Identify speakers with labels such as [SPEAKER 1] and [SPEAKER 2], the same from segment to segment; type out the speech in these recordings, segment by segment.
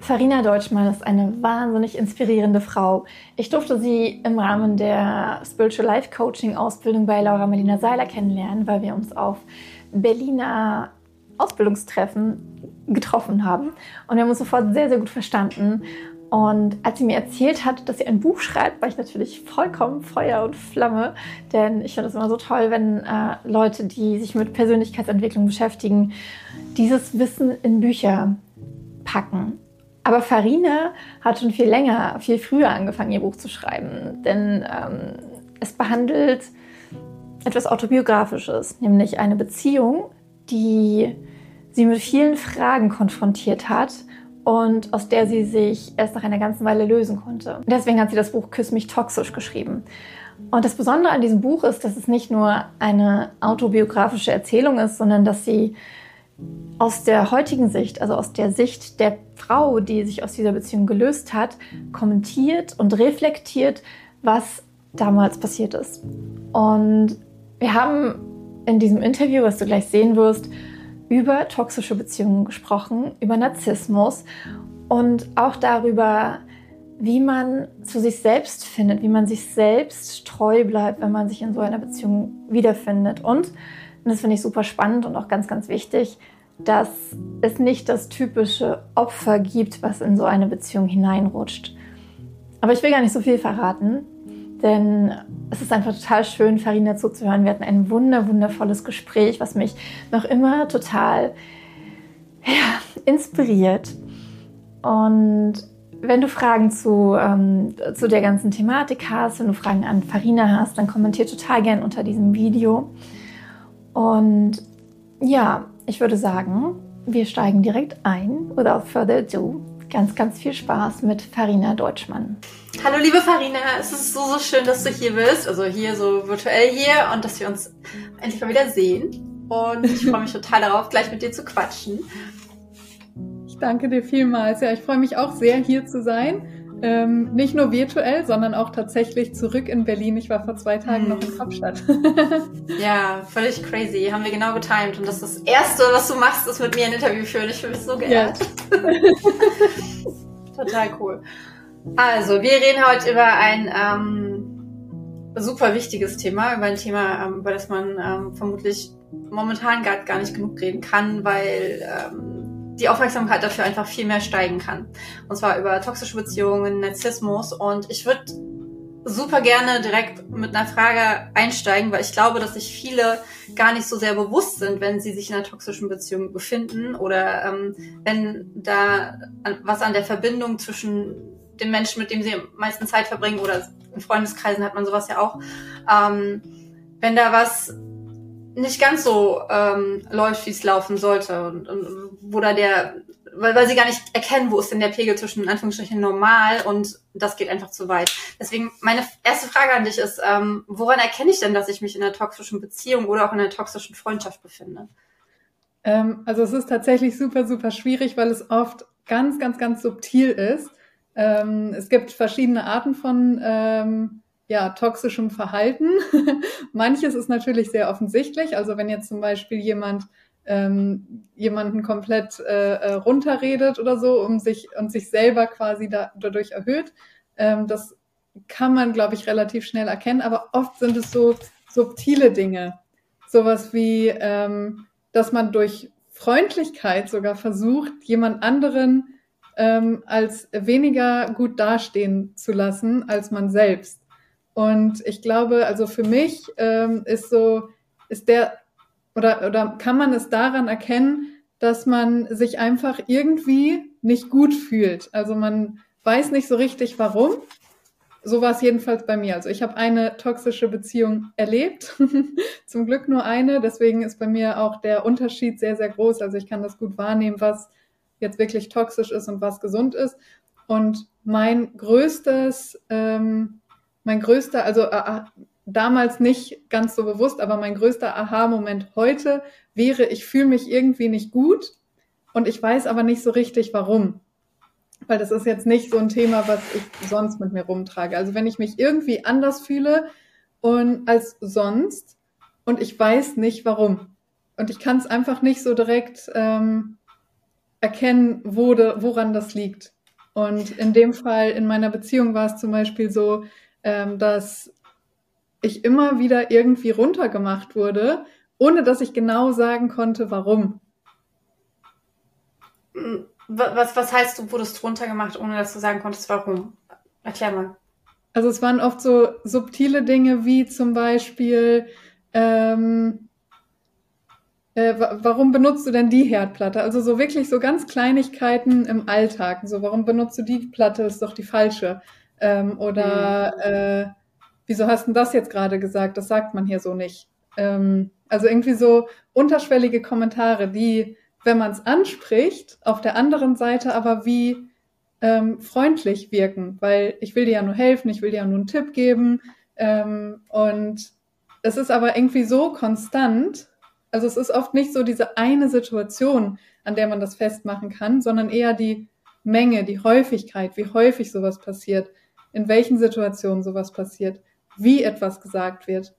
[SPEAKER 1] Farina Deutschmann ist eine wahnsinnig inspirierende Frau. Ich durfte sie im Rahmen der Spiritual Life Coaching Ausbildung bei Laura Marlina Seiler kennenlernen, weil wir uns auf Berliner Ausbildungstreffen getroffen haben. Und wir haben uns sofort sehr, sehr gut verstanden. Und als sie mir erzählt hat, dass sie ein Buch schreibt, war ich natürlich vollkommen Feuer und Flamme. Denn ich finde es immer so toll, wenn Leute, die sich mit Persönlichkeitsentwicklung beschäftigen, dieses Wissen in Bücher packen. Aber Farina hat schon viel länger, viel früher angefangen, ihr Buch zu schreiben. Denn es behandelt etwas Autobiografisches, nämlich eine Beziehung, die sie mit vielen Fragen konfrontiert hat und aus der sie sich erst nach einer ganzen Weile lösen konnte. Deswegen hat sie das Buch Küss mich toxisch geschrieben. Und das Besondere an diesem Buch ist, dass es nicht nur eine autobiografische Erzählung ist, sondern dass sie aus der heutigen Sicht, also aus der Sicht der Frau, die sich aus dieser Beziehung gelöst hat, kommentiert und reflektiert, was damals passiert ist. Und wir haben in diesem Interview, was du gleich sehen wirst, über toxische Beziehungen gesprochen, über Narzissmus und auch darüber, wie man zu sich selbst findet, wie man sich selbst treu bleibt, wenn man sich in so einer Beziehung wiederfindet. Und das finde ich super spannend und auch ganz, ganz wichtig, dass es nicht das typische Opfer gibt, was in so eine Beziehung hineinrutscht. Aber ich will gar nicht so viel verraten, denn es ist einfach total schön, Farina zuzuhören. Wir hatten ein wundervolles Gespräch, was mich noch immer total inspiriert. Und wenn du Fragen zu der ganzen Thematik hast, wenn du Fragen an Farina hast, dann kommentier total gern unter diesem Video. Und ja, ich würde sagen, wir steigen direkt ein. Without further ado, ganz, ganz viel Spaß mit Farina Deutschmann.
[SPEAKER 2] Hallo liebe Farina, es ist so schön, dass du hier bist, also hier so virtuell hier und dass wir uns endlich mal wieder sehen. Und ich freue mich total darauf, gleich mit dir zu quatschen.
[SPEAKER 3] Ich danke dir vielmals. Ja, ich freue mich auch sehr, hier zu sein. Nicht nur virtuell, sondern auch tatsächlich zurück in Berlin. Ich war vor 2 Tagen noch in Kapstadt.
[SPEAKER 2] Ja, völlig crazy. Haben wir genau getimt. Und das Erste, was du machst, ist mit mir ein Interview führen. Ich fühle mich so geehrt. Ja. Total cool. Also, wir reden heute über ein super wichtiges Thema, über ein Thema, über das man vermutlich momentan gar nicht genug reden kann, weil die Aufmerksamkeit dafür einfach viel mehr steigen kann. Und zwar über toxische Beziehungen, Narzissmus. Und ich würde super gerne direkt mit einer Frage einsteigen, weil ich glaube, dass sich viele gar nicht so sehr bewusst sind, wenn sie sich in einer toxischen Beziehung befinden oder wenn da was an der Verbindung zwischen dem Menschen, mit dem sie am meisten Zeit verbringen, oder in Freundeskreisen hat man sowas ja auch, wenn da was nicht ganz so läuft, wie es laufen sollte und wo da weil sie gar nicht erkennen, wo ist denn der Pegel zwischen in Anführungsstrichen normal und das geht einfach zu weit. Deswegen meine erste Frage an dich ist, woran erkenne ich denn, dass ich mich in einer toxischen Beziehung oder auch in einer toxischen Freundschaft befinde?
[SPEAKER 3] Also es ist tatsächlich super schwierig, weil es oft ganz subtil ist. Es gibt verschiedene Arten von toxischem Verhalten. Manches ist natürlich sehr offensichtlich. Also wenn jetzt zum Beispiel jemanden komplett runterredet oder so, und sich selber quasi dadurch erhöht, das kann man, glaube ich, relativ schnell erkennen. Aber oft sind es so subtile Dinge. Sowas wie, dass man durch Freundlichkeit sogar versucht, jemand anderen als weniger gut dastehen zu lassen als man selbst. Und ich glaube, also für mich oder kann man es daran erkennen, dass man sich einfach irgendwie nicht gut fühlt. Also man weiß nicht so richtig, warum. So war es jedenfalls bei mir. Also ich habe eine toxische Beziehung erlebt. Zum Glück nur eine. Deswegen ist bei mir auch der Unterschied sehr, sehr groß. Also ich kann das gut wahrnehmen, was jetzt wirklich toxisch ist und was gesund ist. Und mein größter, also damals nicht ganz so bewusst, aber mein größter Aha-Moment heute wäre, ich fühle mich irgendwie nicht gut und ich weiß aber nicht so richtig, warum. Weil das ist jetzt nicht so ein Thema, was ich sonst mit mir rumtrage. Also wenn ich mich irgendwie anders fühle als sonst und ich weiß nicht, warum. Und ich kann es einfach nicht so direkt erkennen, woran das liegt. Und in dem Fall, in meiner Beziehung war es zum Beispiel so, dass ich immer wieder irgendwie runtergemacht wurde, ohne dass ich genau sagen konnte, warum.
[SPEAKER 2] Was heißt, du wurdest runtergemacht, ohne dass du sagen konntest, warum? Erklär mal.
[SPEAKER 3] Also es waren oft so subtile Dinge wie zum Beispiel, warum benutzt du denn die Herdplatte? Also so wirklich so ganz Kleinigkeiten im Alltag. So, warum benutzt du die Platte? Ist doch die falsche. Wieso hast du das jetzt gerade gesagt? Das sagt man hier so nicht. Also irgendwie so unterschwellige Kommentare, die, wenn man es anspricht, auf der anderen Seite aber wie freundlich wirken, weil ich will dir ja nur helfen, ich will dir ja nur einen Tipp geben. Und es ist aber irgendwie so konstant. Also es ist oft nicht so diese eine Situation, an der man das festmachen kann, sondern eher die Menge, die Häufigkeit, wie häufig sowas passiert, in welchen Situationen sowas passiert, wie etwas gesagt wird.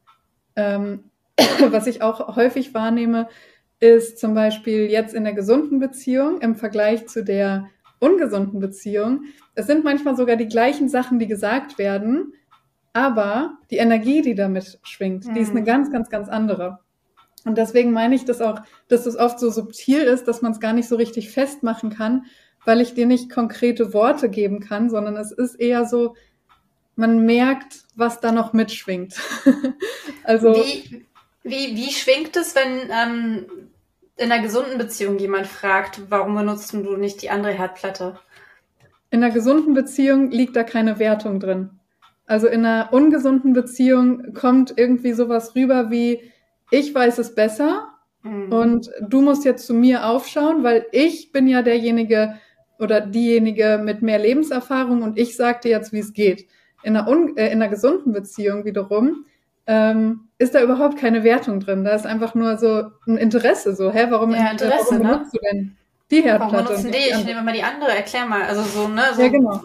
[SPEAKER 3] Was ich auch häufig wahrnehme, ist zum Beispiel jetzt in der gesunden Beziehung im Vergleich zu der ungesunden Beziehung. Es sind manchmal sogar die gleichen Sachen, die gesagt werden, aber die Energie, die damit schwingt, die ist eine ganz, ganz, ganz andere. Und deswegen meine ich das auch, dass es oft so subtil ist, dass man es gar nicht so richtig festmachen kann, weil ich dir nicht konkrete Worte geben kann, sondern es ist eher so, man merkt, was da noch mitschwingt. Also
[SPEAKER 2] wie schwingt es, wenn in einer gesunden Beziehung jemand fragt, warum benutzt du nicht die andere Herdplatte?
[SPEAKER 3] In einer gesunden Beziehung liegt da keine Wertung drin. Also in einer ungesunden Beziehung kommt irgendwie sowas rüber wie, ich weiß es besser und du musst jetzt zu mir aufschauen, weil ich bin ja derjenige oder diejenige mit mehr Lebenserfahrung und ich sag dir jetzt, wie es geht. In einer gesunden Beziehung wiederum ist da überhaupt keine Wertung drin. Da ist einfach nur so ein Interesse. So, warum benutzt du denn die Herdplatte?
[SPEAKER 2] Warum benutzen die? Ich nehme mal die andere. Erklär mal. Also so, ne? So,
[SPEAKER 3] ja, genau.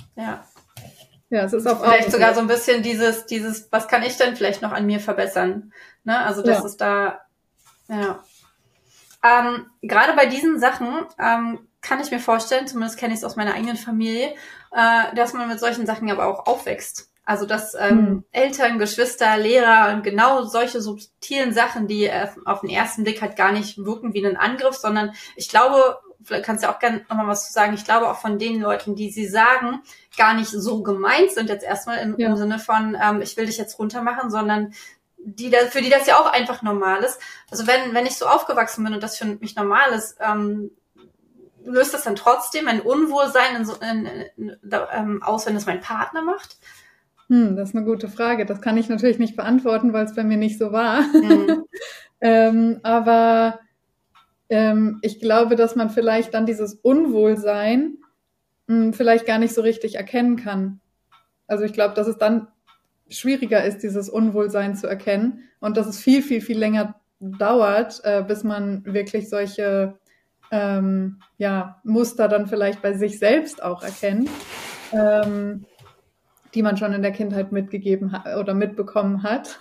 [SPEAKER 2] Ja,
[SPEAKER 3] es ist auch
[SPEAKER 2] vielleicht sogar so ein bisschen dieses, was kann ich denn vielleicht noch an mir verbessern? Ne? Also das ist da, ja. Gerade bei diesen Sachen kann ich mir vorstellen, zumindest kenne ich es aus meiner eigenen Familie, dass man mit solchen Sachen aber auch aufwächst. Also dass Eltern, Geschwister, Lehrer und genau solche subtilen Sachen, die auf den ersten Blick halt gar nicht wirken wie ein Angriff, sondern ich glaube, vielleicht kannst du ja auch gerne nochmal was zu sagen, ich glaube auch von den Leuten, die sie sagen, gar nicht so gemeint sind jetzt erstmal im Sinne von, ich will dich jetzt runtermachen, sondern für die das ja auch einfach normal ist. Also wenn ich so aufgewachsen bin und das für mich normal ist, löst das dann trotzdem ein Unwohlsein aus, wenn es mein Partner macht?
[SPEAKER 3] Das ist eine gute Frage. Das kann ich natürlich nicht beantworten, weil es bei mir nicht so war. Aber ich glaube, dass man vielleicht dann dieses Unwohlsein vielleicht gar nicht so richtig erkennen kann. Also ich glaube, dass es dann schwieriger ist, dieses Unwohlsein zu erkennen und dass es viel, viel, viel länger dauert, bis man wirklich solche Muster dann vielleicht bei sich selbst auch erkennt, die man schon in der Kindheit mitgegeben hat oder mitbekommen hat.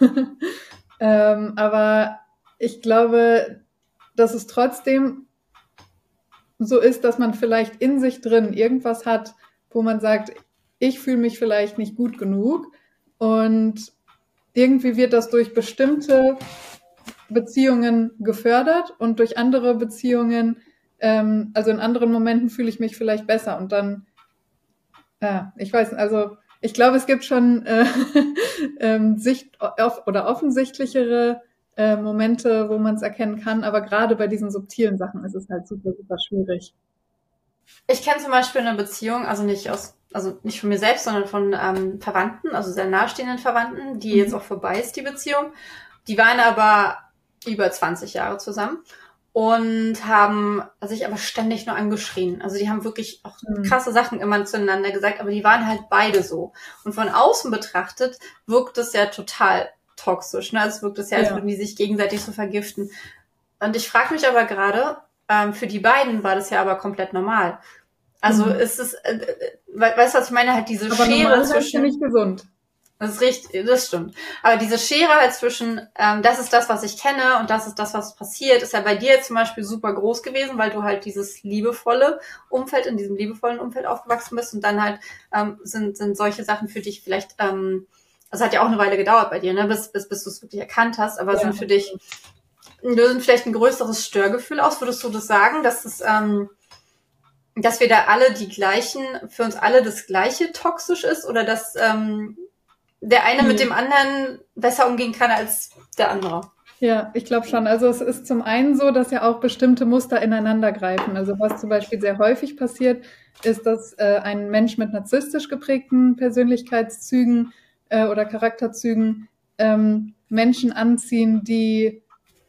[SPEAKER 3] Aber ich glaube, dass es trotzdem so ist, dass man vielleicht in sich drin irgendwas hat, wo man sagt, ich fühle mich vielleicht nicht gut genug und irgendwie wird das durch bestimmte Beziehungen gefördert und durch andere Beziehungen, also in anderen Momenten fühle ich mich vielleicht besser und dann, ich weiß, also ich glaube, es gibt schon offensichtlichere Momente, wo man es erkennen kann, aber gerade bei diesen subtilen Sachen ist es halt super, super schwierig.
[SPEAKER 2] Ich kenne zum Beispiel eine Beziehung, also nicht von mir selbst, sondern von Verwandten, also sehr nahestehenden Verwandten, die jetzt auch vorbei ist, die Beziehung. Die waren aber über 20 Jahre zusammen und haben sich aber ständig nur angeschrien. Also die haben wirklich auch krasse Sachen immer zueinander gesagt, aber die waren halt beide so. Und von außen betrachtet wirkt es ja total toxisch, ne? Es wirkt es ja, als würden die sich gegenseitig so vergiften. Und ich frage mich aber gerade, für die beiden war das ja aber komplett normal. Also ist es, weißt du, was ich meine? Halt diese
[SPEAKER 3] aber
[SPEAKER 2] Schere
[SPEAKER 3] normal
[SPEAKER 2] zwischen...
[SPEAKER 3] nicht gesund.
[SPEAKER 2] Das ist richtig, das stimmt. Aber diese Schere halt zwischen, das ist das, was ich kenne und das ist das, was passiert, ist ja bei dir jetzt zum Beispiel super groß gewesen, weil du halt dieses liebevolle Umfeld, in diesem liebevollen Umfeld aufgewachsen bist und dann halt sind solche Sachen für dich vielleicht, das hat ja auch eine Weile gedauert bei dir, ne, bis du es wirklich erkannt hast, aber sind für dich, lösen vielleicht ein größeres Störgefühl aus, würdest du das sagen, dass es, dass wir da alle für uns alle das Gleiche toxisch ist oder dass der eine mit dem anderen besser umgehen kann als der andere?
[SPEAKER 3] Ja, ich glaube schon. Also es ist zum einen so, dass ja auch bestimmte Muster ineinander greifen. Also was zum Beispiel sehr häufig passiert, ist, dass ein Mensch mit narzisstisch geprägten Persönlichkeitszügen oder Charakterzügen Menschen anziehen, die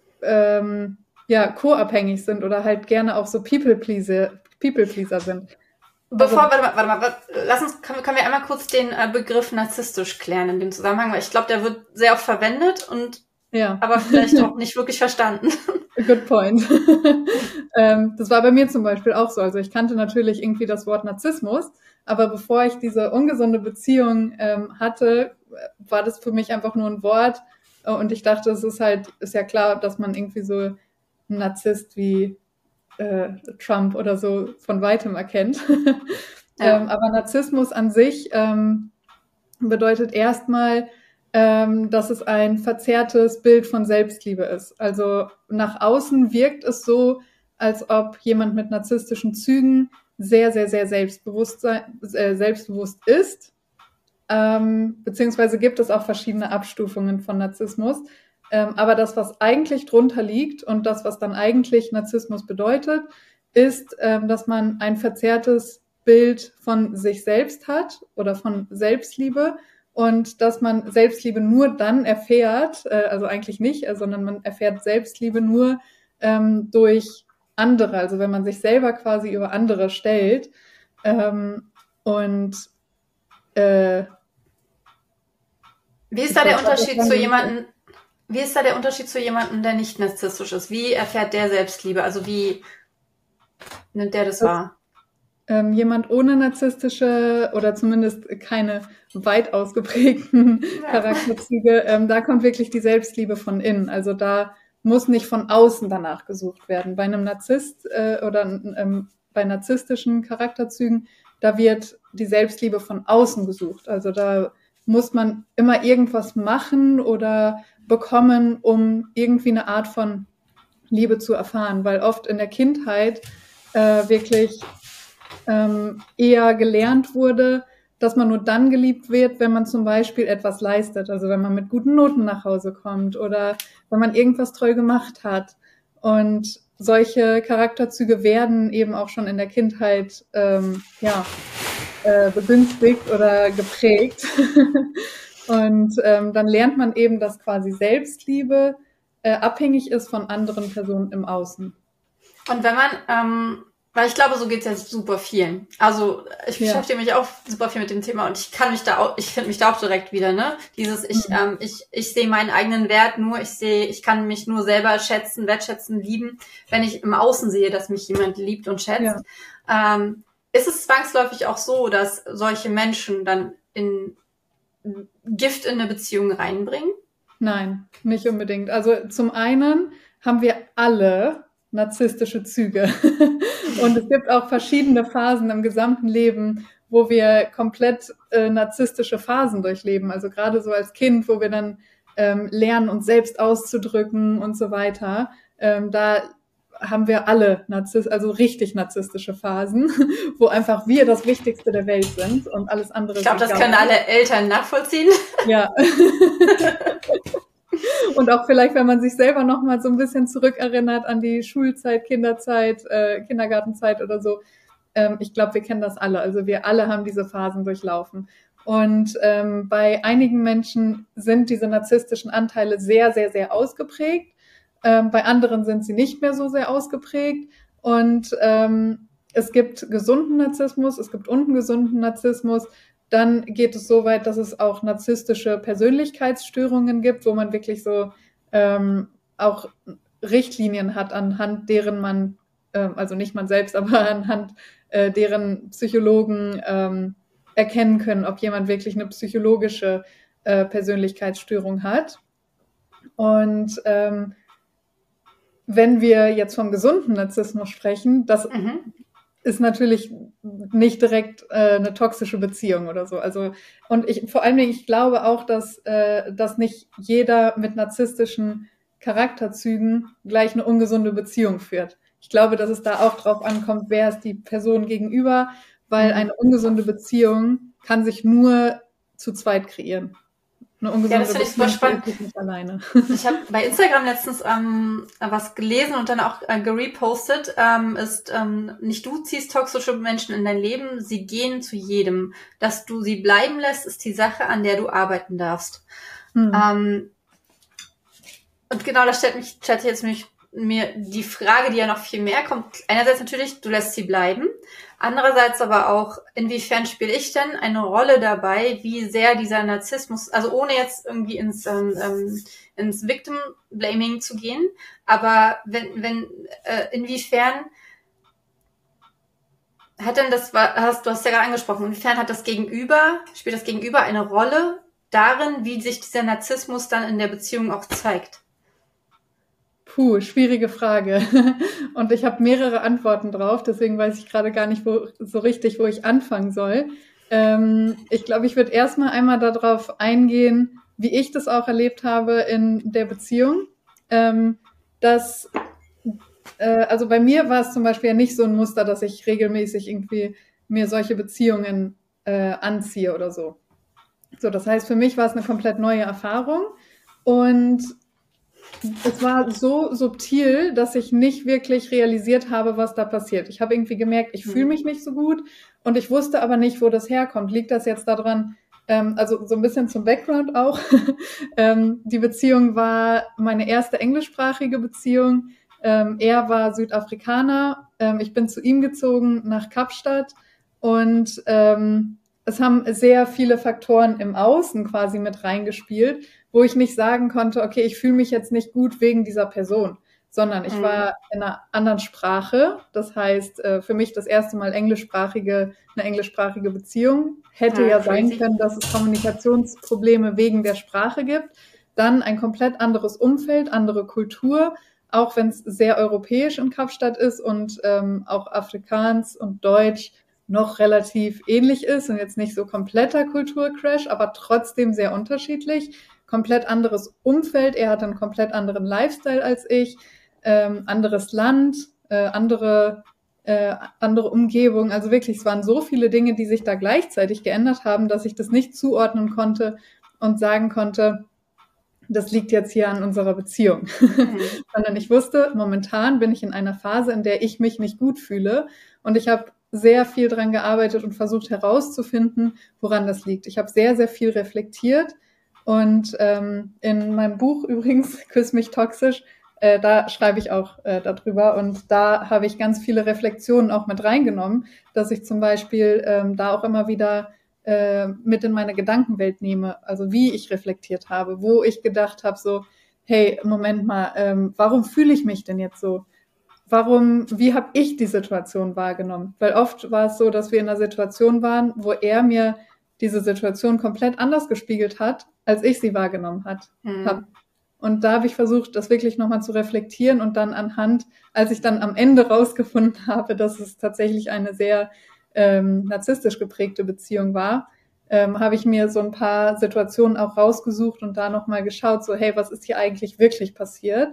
[SPEAKER 3] co-abhängig sind oder halt gerne auch so People-Pleaser sind.
[SPEAKER 2] Warte mal, können wir einmal kurz den Begriff narzisstisch klären in dem Zusammenhang, weil ich glaube, der wird sehr oft verwendet und aber vielleicht auch nicht wirklich verstanden.
[SPEAKER 3] Good point. Das war bei mir zum Beispiel auch so. Also ich kannte natürlich irgendwie das Wort Narzissmus, aber bevor ich diese ungesunde Beziehung hatte, war das für mich einfach nur ein Wort und ich dachte, ist ja klar, dass man irgendwie so einen Narzisst wie Trump oder so von weitem erkennt. Aber Narzissmus an sich bedeutet erstmal, dass es ein verzerrtes Bild von Selbstliebe ist. Also nach außen wirkt es so, als ob jemand mit narzisstischen Zügen sehr, sehr, sehr selbstbewusst ist. Beziehungsweise gibt es auch verschiedene Abstufungen von Narzissmus. Aber das, was eigentlich drunter liegt und das, was dann eigentlich Narzissmus bedeutet, ist, dass man ein verzerrtes Bild von sich selbst hat oder von Selbstliebe und dass man Selbstliebe nur dann erfährt, also eigentlich nicht, sondern man erfährt Selbstliebe nur durch andere, also wenn man sich selber quasi über andere stellt.
[SPEAKER 2] Wie ist da der Unterschied zu jemandem? Wie ist da der Unterschied zu jemandem, der nicht narzisstisch ist? Wie erfährt der Selbstliebe? Also wie nimmt der das wahr?
[SPEAKER 3] Jemand ohne narzisstische oder zumindest keine weit ausgeprägten Charakterzüge, da kommt wirklich die Selbstliebe von innen. Also da muss nicht von außen danach gesucht werden. Bei einem Narzisst oder bei narzisstischen Charakterzügen, da wird die Selbstliebe von außen gesucht. Also da muss man immer irgendwas machen oder bekommen, um irgendwie eine Art von Liebe zu erfahren, weil oft in der Kindheit wirklich eher gelernt wurde, dass man nur dann geliebt wird, wenn man zum Beispiel etwas leistet, also wenn man mit guten Noten nach Hause kommt oder wenn man irgendwas toll gemacht hat. Und solche Charakterzüge werden eben auch schon in der Kindheit begünstigt oder geprägt. Und dann lernt man eben, dass quasi Selbstliebe abhängig ist von anderen Personen im Außen.
[SPEAKER 2] Und wenn man, weil ich glaube, so geht's ja super vielen. Also ich beschäftige mich auch super viel mit dem Thema und ich finde mich da auch direkt wieder, ne? Dieses, ich sehe meinen eigenen Wert nur, ich kann mich nur selber schätzen, wertschätzen, lieben, wenn ich im Außen sehe, dass mich jemand liebt und schätzt. Ja. Ist es zwangsläufig auch so, dass solche Menschen dann Gift in eine Beziehung reinbringen?
[SPEAKER 3] Nein, nicht unbedingt. Also zum einen haben wir alle narzisstische Züge. Und es gibt auch verschiedene Phasen im gesamten Leben, wo wir komplett narzisstische Phasen durchleben. Also gerade so als Kind, wo wir dann lernen, uns selbst auszudrücken und so weiter. Da haben wir alle also richtig narzisstische Phasen, wo einfach wir das Wichtigste der Welt sind und alles andere.
[SPEAKER 2] Ich glaube, das können alle Eltern nachvollziehen.
[SPEAKER 3] Ja. Und auch vielleicht, wenn man sich selber noch mal so ein bisschen zurückerinnert an die Schulzeit, Kinderzeit, Kindergartenzeit oder so. Ich glaube, wir kennen das alle. Also wir alle haben diese Phasen durchlaufen. Und bei einigen Menschen sind diese narzisstischen Anteile sehr, sehr, sehr ausgeprägt. Bei anderen sind sie nicht mehr so sehr ausgeprägt. Und es gibt gesunden Narzissmus, es gibt ungesunden Narzissmus. Dann geht es so weit, dass es auch narzisstische Persönlichkeitsstörungen gibt, wo man wirklich so auch Richtlinien hat, anhand deren man, also nicht man selbst, aber anhand deren Psychologen erkennen können, ob jemand wirklich eine psychologische Persönlichkeitsstörung hat. Und wenn wir jetzt vom gesunden Narzissmus sprechen, das ist natürlich nicht direkt eine toxische Beziehung oder so. Also, und vor allen Dingen, ich glaube auch, dass nicht jeder mit narzisstischen Charakterzügen gleich eine ungesunde Beziehung führt. Ich glaube, dass es da auch drauf ankommt, wer ist die Person gegenüber, weil eine ungesunde Beziehung kann sich nur zu zweit kreieren. Eine ungesunde
[SPEAKER 2] das finde ich super spannend.
[SPEAKER 3] Nicht alleine.
[SPEAKER 2] Ich habe bei Instagram letztens was gelesen und dann auch gerepostet. Nicht du ziehst toxische Menschen in dein Leben, sie gehen zu jedem. Dass du sie bleiben lässt, ist die Sache, an der du arbeiten darfst. Und genau, das stellt sich jetzt mir die Frage, die ja noch viel mehr kommt. Einerseits natürlich, du lässt sie bleiben. Andererseits aber auch, inwiefern spiele ich denn eine Rolle dabei, wie sehr dieser Narzissmus, also ohne jetzt irgendwie ins Victim-Blaming zu gehen, aber inwiefern hat denn du hast ja gerade angesprochen, inwiefern spielt das Gegenüber eine Rolle darin, wie sich dieser Narzissmus dann in der Beziehung auch zeigt?
[SPEAKER 3] Schwierige Frage. Und ich habe mehrere Antworten drauf, deswegen weiß ich gerade gar nicht wo ich anfangen soll. Ich glaube, ich würde erstmal einmal darauf eingehen, wie ich das auch erlebt habe in der Beziehung. Also bei mir war es zum Beispiel ja nicht so ein Muster, dass ich regelmäßig irgendwie mir solche Beziehungen anziehe oder so. So, das heißt, für mich war es eine komplett neue Erfahrung und es war so subtil, dass ich nicht wirklich realisiert habe, was da passiert. Ich habe irgendwie gemerkt, ich fühle mich nicht so gut und ich wusste aber nicht, wo das herkommt. Liegt das jetzt daran, also so ein bisschen zum Background auch. Die Beziehung war meine erste englischsprachige Beziehung. Er war Südafrikaner. Ich bin zu ihm gezogen nach Kapstadt und es haben sehr viele Faktoren im Außen quasi mit reingespielt, wo ich nicht sagen konnte, okay, ich fühle mich jetzt nicht gut wegen dieser Person, sondern ich war in einer anderen Sprache. Das heißt, für mich das erste Mal eine englischsprachige Beziehung. Hätte ja sein können, dass es Kommunikationsprobleme wegen der Sprache gibt. Dann ein komplett anderes Umfeld, andere Kultur, auch wenn es sehr europäisch in Kapstadt ist und auch Afrikaans und Deutsch noch relativ ähnlich ist und jetzt nicht so kompletter Kulturcrash, aber trotzdem sehr unterschiedlich. Komplett anderes Umfeld. Er hat einen komplett anderen Lifestyle als ich, anderes Land, andere Umgebung. Also wirklich, es waren so viele Dinge, die sich da gleichzeitig geändert haben, dass ich das nicht zuordnen konnte und sagen konnte, das liegt jetzt hier an unserer Beziehung. Sondern ich wusste, momentan bin ich in einer Phase, in der ich mich nicht gut fühle und ich habe sehr viel dran gearbeitet und versucht herauszufinden, woran das liegt. Ich habe sehr, sehr viel reflektiert und in meinem Buch übrigens, Küss mich toxisch, da schreibe ich auch darüber und da habe ich ganz viele Reflexionen auch mit reingenommen, dass ich zum Beispiel da auch immer wieder mit in meine Gedankenwelt nehme, also wie ich reflektiert habe, wo ich gedacht habe so, hey, Moment mal, warum fühle ich mich denn jetzt so? Wie habe ich die Situation wahrgenommen? Weil oft war es so, dass wir in einer Situation waren, wo er mir diese Situation komplett anders gespiegelt hat, als ich sie wahrgenommen habe. Und da habe ich versucht, das wirklich nochmal zu reflektieren und dann als ich dann am Ende rausgefunden habe, dass es tatsächlich eine sehr narzisstisch geprägte Beziehung war, habe ich mir so ein paar Situationen auch rausgesucht und da nochmal geschaut, so hey, was ist hier eigentlich wirklich passiert?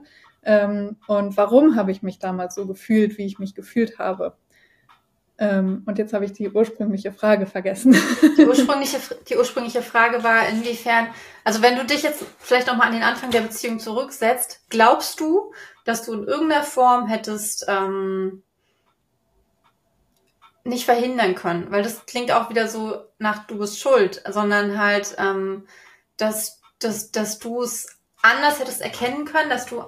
[SPEAKER 3] Und warum habe ich mich damals so gefühlt, wie ich mich gefühlt habe? Und jetzt habe ich die ursprüngliche Frage vergessen.
[SPEAKER 2] Die ursprüngliche Frage war, inwiefern, also wenn du dich jetzt vielleicht nochmal an den Anfang der Beziehung zurücksetzt, glaubst du, dass du in irgendeiner Form hättest nicht verhindern können? Weil das klingt auch wieder so nach, du bist schuld, sondern halt, dass du es anders hättest erkennen können, dass du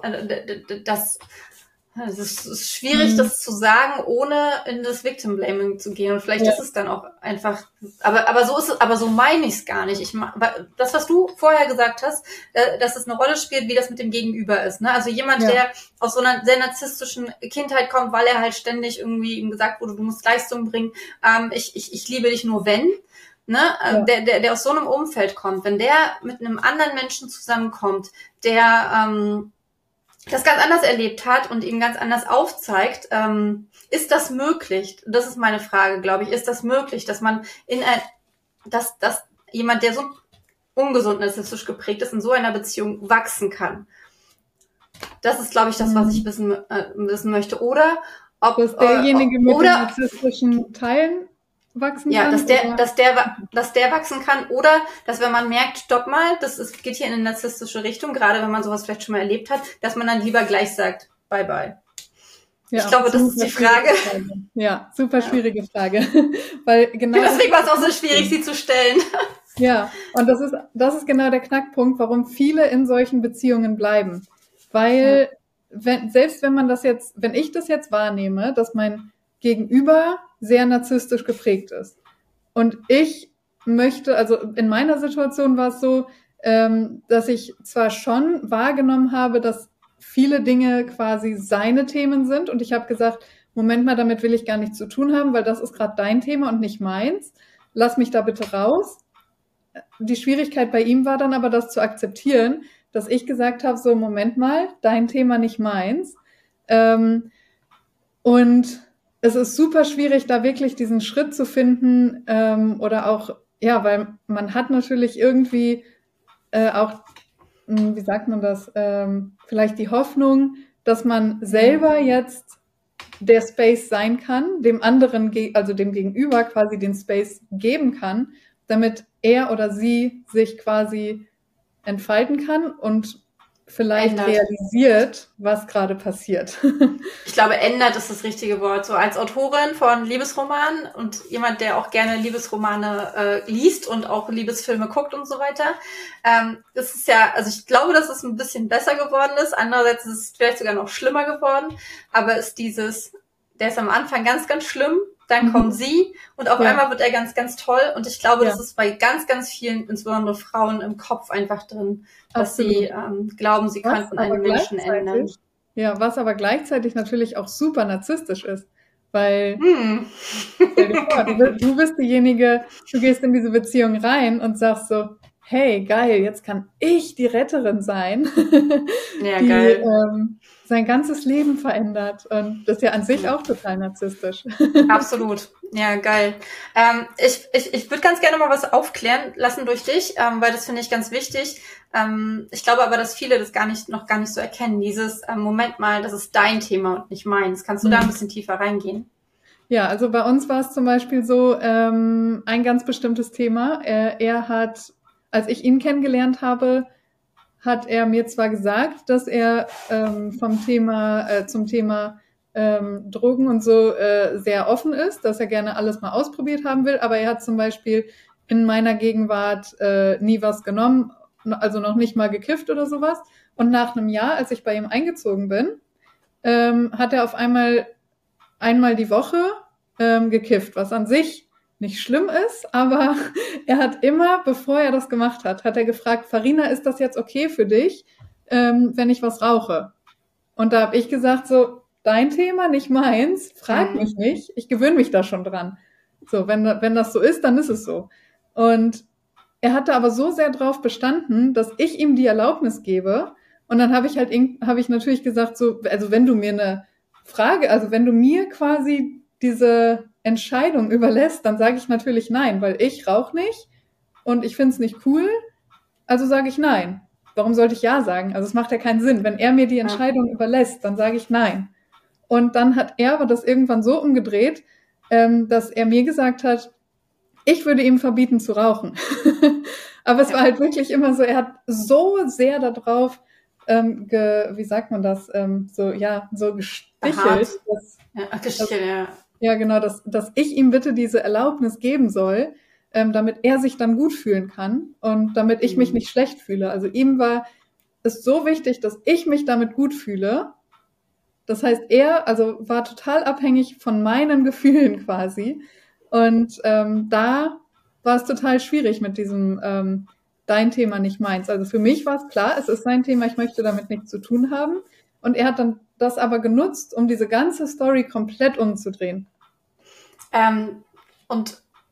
[SPEAKER 2] es ist schwierig, das zu sagen, ohne in das Victim Blaming zu gehen. Und vielleicht ist es dann auch einfach, aber so ist es, aber so meine ich es gar nicht. Das, was du vorher gesagt hast, dass es eine Rolle spielt, wie das mit dem Gegenüber ist. Ne? Also jemand, der aus so einer sehr narzisstischen Kindheit kommt, weil er halt ständig irgendwie ihm gesagt wurde, du musst Leistung bringen, ich liebe dich nur wenn. ne, der aus so einem Umfeld kommt, wenn der mit einem anderen Menschen zusammenkommt, der das ganz anders erlebt hat und ihm ganz anders aufzeigt, ist das möglich? Das ist meine Frage, glaube ich. Ist das möglich, dass man dass jemand, der so ungesund narzisstisch geprägt ist, in so einer Beziehung wachsen kann? Das ist, glaube ich, das, was ich wissen möchte. Oder ob
[SPEAKER 3] dass derjenige mit den narzisstischen Teilen wachsen kann?
[SPEAKER 2] Ja, dass der wachsen kann, oder dass, wenn man merkt, stopp mal, geht hier in eine narzisstische Richtung, gerade wenn man sowas vielleicht schon mal erlebt hat, dass man dann lieber gleich sagt, bye bye. Ja, ich glaube, das ist die Frage.
[SPEAKER 3] Ja, super schwierige Frage. Weil genau
[SPEAKER 2] deswegen war es auch so schwierig, sie zu stellen.
[SPEAKER 3] Ja, und das ist genau der Knackpunkt, warum viele in solchen Beziehungen bleiben. Weil, wenn ich das jetzt wahrnehme, dass mein Gegenüber sehr narzisstisch geprägt ist. Und ich möchte, also in meiner Situation war es so, dass ich zwar schon wahrgenommen habe, dass viele Dinge quasi seine Themen sind, und ich habe gesagt, Moment mal, damit will ich gar nichts zu tun haben, weil das ist gerade dein Thema und nicht meins. Lass mich da bitte raus. Die Schwierigkeit bei ihm war dann aber, das zu akzeptieren, dass ich gesagt habe, so, Moment mal, dein Thema, nicht meins. Und es ist super schwierig, da wirklich diesen Schritt zu finden, oder auch, ja, weil man hat natürlich irgendwie auch, wie sagt man das, vielleicht die Hoffnung, dass man selber jetzt der Space sein kann, dem anderen, also dem Gegenüber quasi den Space geben kann, damit er oder sie sich quasi entfalten kann und vielleicht realisiert, was gerade passiert.
[SPEAKER 2] Ich glaube, ändert ist das richtige Wort. So als Autorin von Liebesromanen und jemand, der auch gerne Liebesromane liest und auch Liebesfilme guckt und so weiter, das ist ja, also ich glaube, dass es ein bisschen besser geworden ist. Andererseits ist es vielleicht sogar noch schlimmer geworden. Aber der ist am Anfang ganz, ganz schlimm. Dann kommt sie und auf einmal wird er ganz, ganz toll. Und ich glaube, das ist bei ganz, ganz vielen, insbesondere Frauen, im Kopf einfach drin, dass sie glauben, sie könnten einen Menschen ändern.
[SPEAKER 3] Ja, was aber gleichzeitig natürlich auch super narzisstisch ist. Weil stell dir vor, du bist diejenige, du gehst in diese Beziehung rein und sagst so, hey, geil, jetzt kann ich die Retterin sein, die sein ganzes Leben verändert. Und das ist ja an sich auch total narzisstisch.
[SPEAKER 2] Absolut. Ja, geil. Ich würde ganz gerne mal was aufklären lassen durch dich, weil das finde ich ganz wichtig. Ich glaube aber, dass viele das noch gar nicht so erkennen. Dieses Moment mal, das ist dein Thema und nicht meins. Kannst du da ein bisschen tiefer reingehen?
[SPEAKER 3] Ja, also bei uns war es zum Beispiel so ein ganz bestimmtes Thema. Er hat, als ich ihn kennengelernt habe, hat er mir zwar gesagt, dass er zum Thema Drogen und so sehr offen ist, dass er gerne alles mal ausprobiert haben will, aber er hat zum Beispiel in meiner Gegenwart nie was genommen, also noch nicht mal gekifft oder sowas. Und nach einem Jahr, als ich bei ihm eingezogen bin, hat er auf einmal die Woche gekifft, was an sich nicht schlimm ist, aber er hat immer, bevor er das gemacht hat, hat er gefragt, Farina, ist das jetzt okay für dich, wenn ich was rauche? Und da habe ich gesagt, so, dein Thema, nicht meins, frag mich nicht, ich gewöhne mich da schon dran. So, wenn das so ist, dann ist es so. Und er hatte aber so sehr drauf bestanden, dass ich ihm die Erlaubnis gebe. Und dann habe ich natürlich gesagt, so, also wenn du mir quasi diese Entscheidung überlässt, dann sage ich natürlich nein, weil ich rauche nicht und ich finde es nicht cool, also sage ich nein. Warum sollte ich ja sagen? Also es macht ja keinen Sinn. Wenn er mir die Entscheidung überlässt, dann sage ich nein. Und dann hat er aber das irgendwann so umgedreht, dass er mir gesagt hat, ich würde ihm verbieten zu rauchen. Aber es war halt wirklich immer so, er hat so sehr darauf wie sagt man das, so gestichelt. Ja, genau, dass ich ihm bitte diese Erlaubnis geben soll, damit er sich dann gut fühlen kann und damit ich mich nicht schlecht fühle. Also ihm war es so wichtig, dass ich mich damit gut fühle. Das heißt, er war total abhängig von meinen Gefühlen quasi. Und da war es total schwierig mit diesem dein Thema, nicht meins. Also für mich war es klar, es ist sein Thema, ich möchte damit nichts zu tun haben. Und er hat dann das aber genutzt, um diese ganze Story komplett umzudrehen.
[SPEAKER 2] Und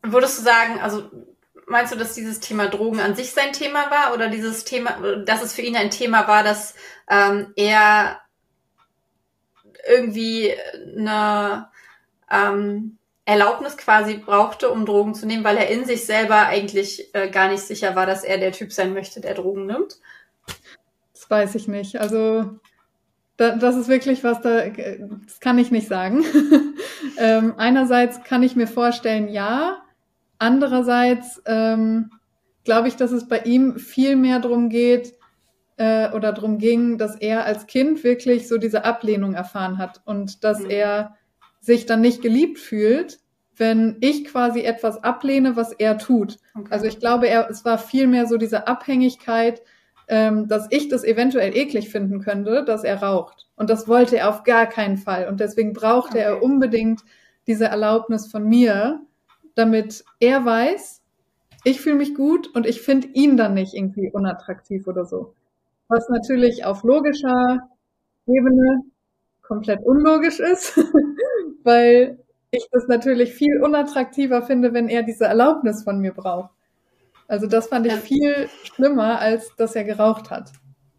[SPEAKER 2] würdest du sagen, also meinst du, dass dieses Thema Drogen an sich sein Thema war oder dieses Thema, dass es für ihn ein Thema war, dass er irgendwie eine Erlaubnis quasi brauchte, um Drogen zu nehmen, weil er in sich selber eigentlich gar nicht sicher war, dass er der Typ sein möchte, der Drogen nimmt?
[SPEAKER 3] Das weiß ich nicht. Also das ist wirklich was, das kann ich nicht sagen. Einerseits kann ich mir vorstellen, ja. Andererseits glaube ich, dass es bei ihm viel mehr darum geht oder darum ging, dass er als Kind wirklich so diese Ablehnung erfahren hat und dass er sich dann nicht geliebt fühlt, wenn ich quasi etwas ablehne, was er tut. Okay. Also ich glaube, es war viel mehr so diese Abhängigkeit, dass ich das eventuell eklig finden könnte, dass er raucht. Und das wollte er auf gar keinen Fall. Und deswegen brauchte er unbedingt diese Erlaubnis von mir, damit er weiß, ich fühle mich gut und ich finde ihn dann nicht irgendwie unattraktiv oder so. Was natürlich auf logischer Ebene komplett unlogisch ist, weil ich das natürlich viel unattraktiver finde, wenn er diese Erlaubnis von mir braucht. Also das fand ich viel schlimmer, als dass er geraucht hat.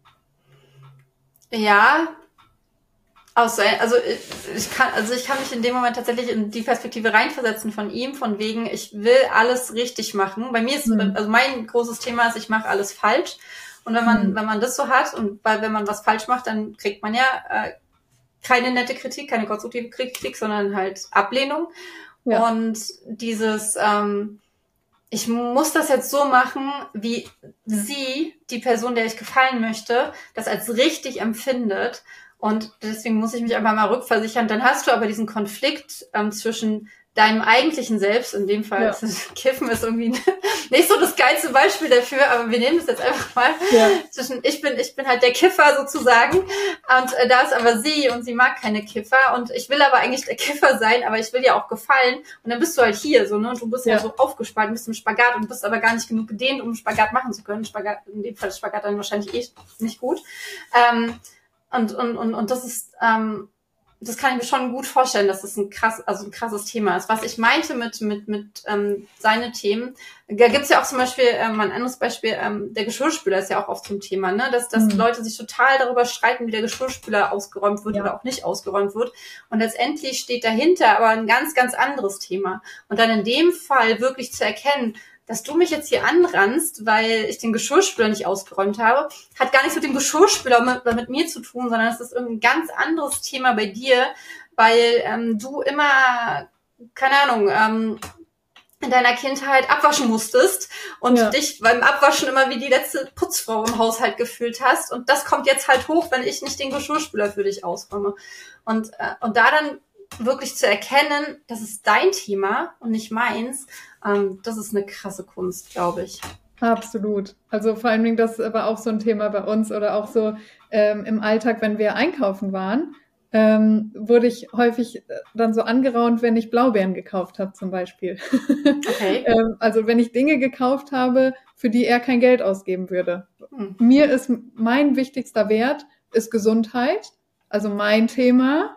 [SPEAKER 2] Ja, also ich kann mich in dem Moment tatsächlich in die Perspektive reinversetzen von ihm, von wegen, ich will alles richtig machen. Bei mir ist, also mein großes Thema ist, ich mache alles falsch. Und wenn man das so hat und wenn man was falsch macht, dann kriegt man ja keine nette Kritik, keine konstruktive Kritik, sondern halt Ablehnung. Ja. Und dieses, ich muss das jetzt so machen, wie sie, die Person, der ich gefallen möchte, das als richtig empfindet. Und deswegen muss ich mich einfach mal rückversichern. Dann hast du aber diesen Konflikt zwischen deinem eigentlichen Selbst, in dem Fall Kiffen ist irgendwie nicht so das geilste Beispiel dafür, aber wir nehmen das jetzt einfach mal. Ja. Zwischen ich bin halt der Kiffer sozusagen und da ist aber sie und sie mag keine Kiffer und ich will aber eigentlich der Kiffer sein, aber ich will ja auch gefallen und dann bist du halt hier so, ne, und du bist ja so aufgespalten, bist im Spagat und bist aber gar nicht genug gedehnt, um einen Spagat machen zu können. Spagat, in dem Fall ist Spagat dann wahrscheinlich nicht gut. Und das ist, das kann ich mir schon gut vorstellen, dass das ein krasses Thema ist. Was ich meinte mit seine Themen, da gibt's ja auch zum Beispiel ein anderes Beispiel, der Geschirrspüler ist ja auch oft zum Thema, ne, dass Leute sich total darüber streiten, wie der Geschirrspüler ausgeräumt wird oder auch nicht ausgeräumt wird. Und letztendlich steht dahinter aber ein ganz, ganz anderes Thema. Und dann in dem Fall wirklich zu erkennen, dass du mich jetzt hier anrannst, weil ich den Geschirrspüler nicht ausgeräumt habe, hat gar nichts mit dem Geschirrspüler oder mit mir zu tun, sondern es ist irgendein ganz anderes Thema bei dir, weil du immer, keine Ahnung, in deiner Kindheit abwaschen musstest und dich beim Abwaschen immer wie die letzte Putzfrau im Haushalt gefühlt hast. Und das kommt jetzt halt hoch, wenn ich nicht den Geschirrspüler für dich ausräume. Und da dann wirklich zu erkennen, das ist dein Thema und nicht meins, das ist eine krasse Kunst, glaube ich.
[SPEAKER 3] Absolut. Also vor allen Dingen, das war auch so ein Thema bei uns oder auch so im Alltag, wenn wir einkaufen waren, wurde ich häufig dann so angeraunt, wenn ich Blaubeeren gekauft habe zum Beispiel. Okay. Also wenn ich Dinge gekauft habe, für die er kein Geld ausgeben würde. Mir ist mein wichtigster Wert ist Gesundheit. Also mein Thema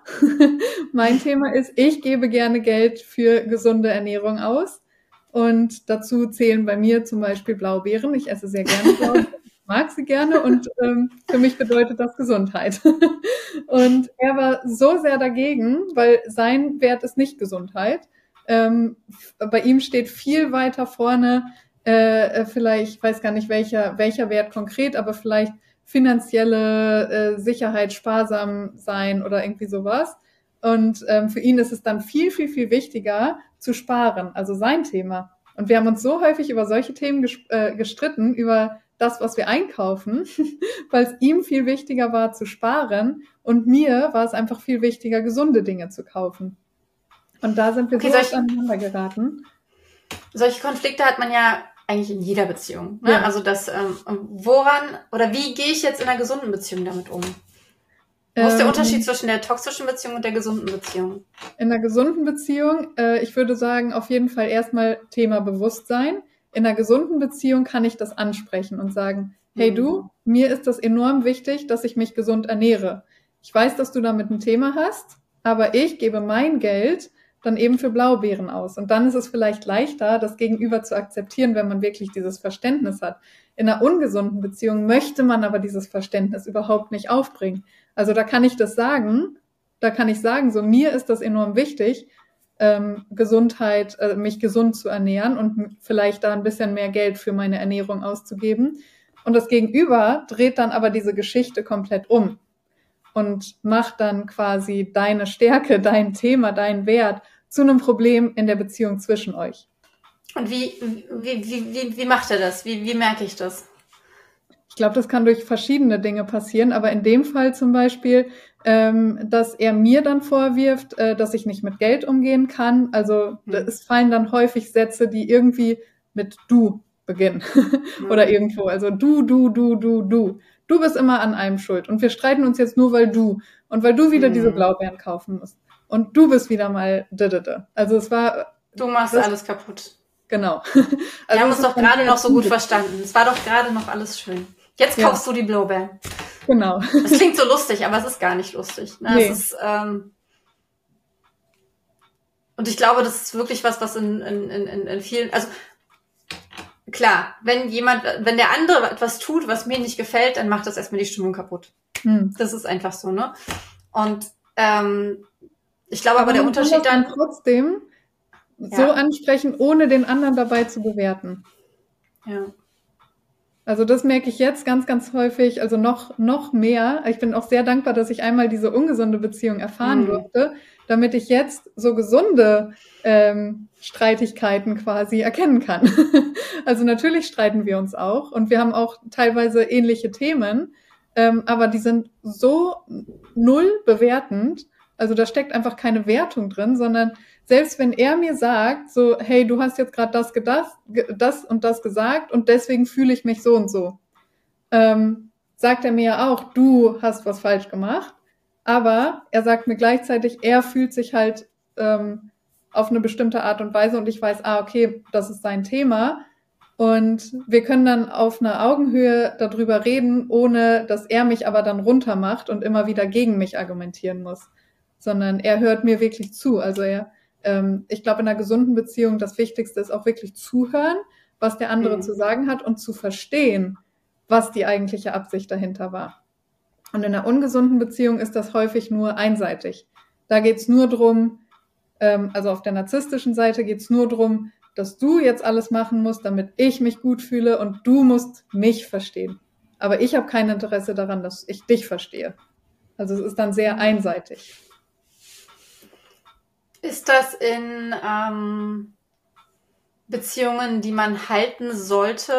[SPEAKER 3] ist, ich gebe gerne Geld für gesunde Ernährung aus. Und dazu zählen bei mir zum Beispiel Blaubeeren. Ich esse sehr gerne Blaubeeren, ich mag sie gerne und für mich bedeutet das Gesundheit. Und er war so sehr dagegen, weil sein Wert ist nicht Gesundheit. Bei ihm steht viel weiter vorne, vielleicht, ich weiß gar nicht welcher Wert konkret, aber vielleicht finanzielle Sicherheit, sparsam sein oder irgendwie sowas. Und für ihn ist es dann viel, viel, viel wichtiger zu sparen, also sein Thema. Und wir haben uns so häufig über solche Themen gestritten, über das, was wir einkaufen, weil es ihm viel wichtiger war zu sparen und mir war es einfach viel wichtiger, gesunde Dinge zu kaufen. Und da sind wir so oft aneinander geraten.
[SPEAKER 2] Solche Konflikte hat man ja eigentlich in jeder Beziehung. Ne? Ja. Also das, woran oder wie gehe ich jetzt in einer gesunden Beziehung damit um? Wo ist der Unterschied zwischen der toxischen Beziehung und der gesunden Beziehung?
[SPEAKER 3] In einer gesunden Beziehung, ich würde sagen, auf jeden Fall erstmal Thema Bewusstsein. In einer gesunden Beziehung kann ich das ansprechen und sagen, hey du, mir ist das enorm wichtig, dass ich mich gesund ernähre. Ich weiß, dass du damit ein Thema hast, aber ich gebe mein Geld dann eben für Blaubeeren aus. Und dann ist es vielleicht leichter, das Gegenüber zu akzeptieren, wenn man wirklich dieses Verständnis hat. In einer ungesunden Beziehung möchte man aber dieses Verständnis überhaupt nicht aufbringen. Also da kann ich das sagen, so mir ist das enorm wichtig, Gesundheit, mich gesund zu ernähren und vielleicht da ein bisschen mehr Geld für meine Ernährung auszugeben. Und das Gegenüber dreht dann aber diese Geschichte komplett um und macht dann quasi deine Stärke, dein Thema, deinen Wert zu einem Problem in der Beziehung zwischen euch.
[SPEAKER 2] Und wie macht er das? Wie merke ich das?
[SPEAKER 3] Ich glaube, das kann durch verschiedene Dinge passieren, aber in dem Fall zum Beispiel, dass er mir dann vorwirft, dass ich nicht mit Geld umgehen kann. Also es fallen dann häufig Sätze, die irgendwie mit du beginnen oder irgendwo. Also du. Du bist immer an allem schuld und wir streiten uns jetzt nur, weil du wieder diese Blaubeeren kaufen musst und du bist wieder mal Also es war...
[SPEAKER 2] Du machst alles kaputt.
[SPEAKER 3] Genau.
[SPEAKER 2] Also wir haben uns doch gerade noch so gut verstanden. Es war doch gerade noch alles schön. Jetzt kaufst du die Blaubeeren.
[SPEAKER 3] Genau.
[SPEAKER 2] Das klingt so lustig, aber es ist gar nicht lustig. Ne?
[SPEAKER 3] Nee.
[SPEAKER 2] Es ist, und ich glaube, das ist wirklich was in vielen, also klar, wenn der andere etwas tut, was mir nicht gefällt, dann macht das erstmal die Stimmung kaputt. Das ist einfach so, ne? Und ich glaube aber der Unterschied dann
[SPEAKER 3] trotzdem so ansprechen, ohne den anderen dabei zu bewerten.
[SPEAKER 2] Ja.
[SPEAKER 3] Also das merke ich jetzt ganz, ganz häufig, also noch mehr. Ich bin auch sehr dankbar, dass ich einmal diese ungesunde Beziehung erfahren durfte, damit ich jetzt so gesunde Streitigkeiten quasi erkennen kann. Also natürlich streiten wir uns auch und wir haben auch teilweise ähnliche Themen, aber die sind so null bewertend. Also da steckt einfach keine Wertung drin, sondern selbst wenn er mir sagt, so, hey, du hast jetzt gerade das und das gesagt und deswegen fühle ich mich so und so, sagt er mir ja auch, du hast was falsch gemacht, aber er sagt mir gleichzeitig, er fühlt sich halt auf eine bestimmte Art und Weise und ich weiß, okay, das ist sein Thema und wir können dann auf einer Augenhöhe darüber reden, ohne dass er mich aber dann runter macht und immer wieder gegen mich argumentieren muss, sondern er hört mir wirklich zu, also ich glaube, in einer gesunden Beziehung das Wichtigste ist auch wirklich zuhören, was der andere zu sagen hat und zu verstehen, was die eigentliche Absicht dahinter war. Und in einer ungesunden Beziehung ist das häufig nur einseitig. Da geht's nur drum, also auf der narzisstischen Seite geht's nur drum, dass du jetzt alles machen musst, damit ich mich gut fühle und du musst mich verstehen. Aber ich habe kein Interesse daran, dass ich dich verstehe. Also es ist dann sehr einseitig.
[SPEAKER 2] Ist das in Beziehungen, die man halten sollte?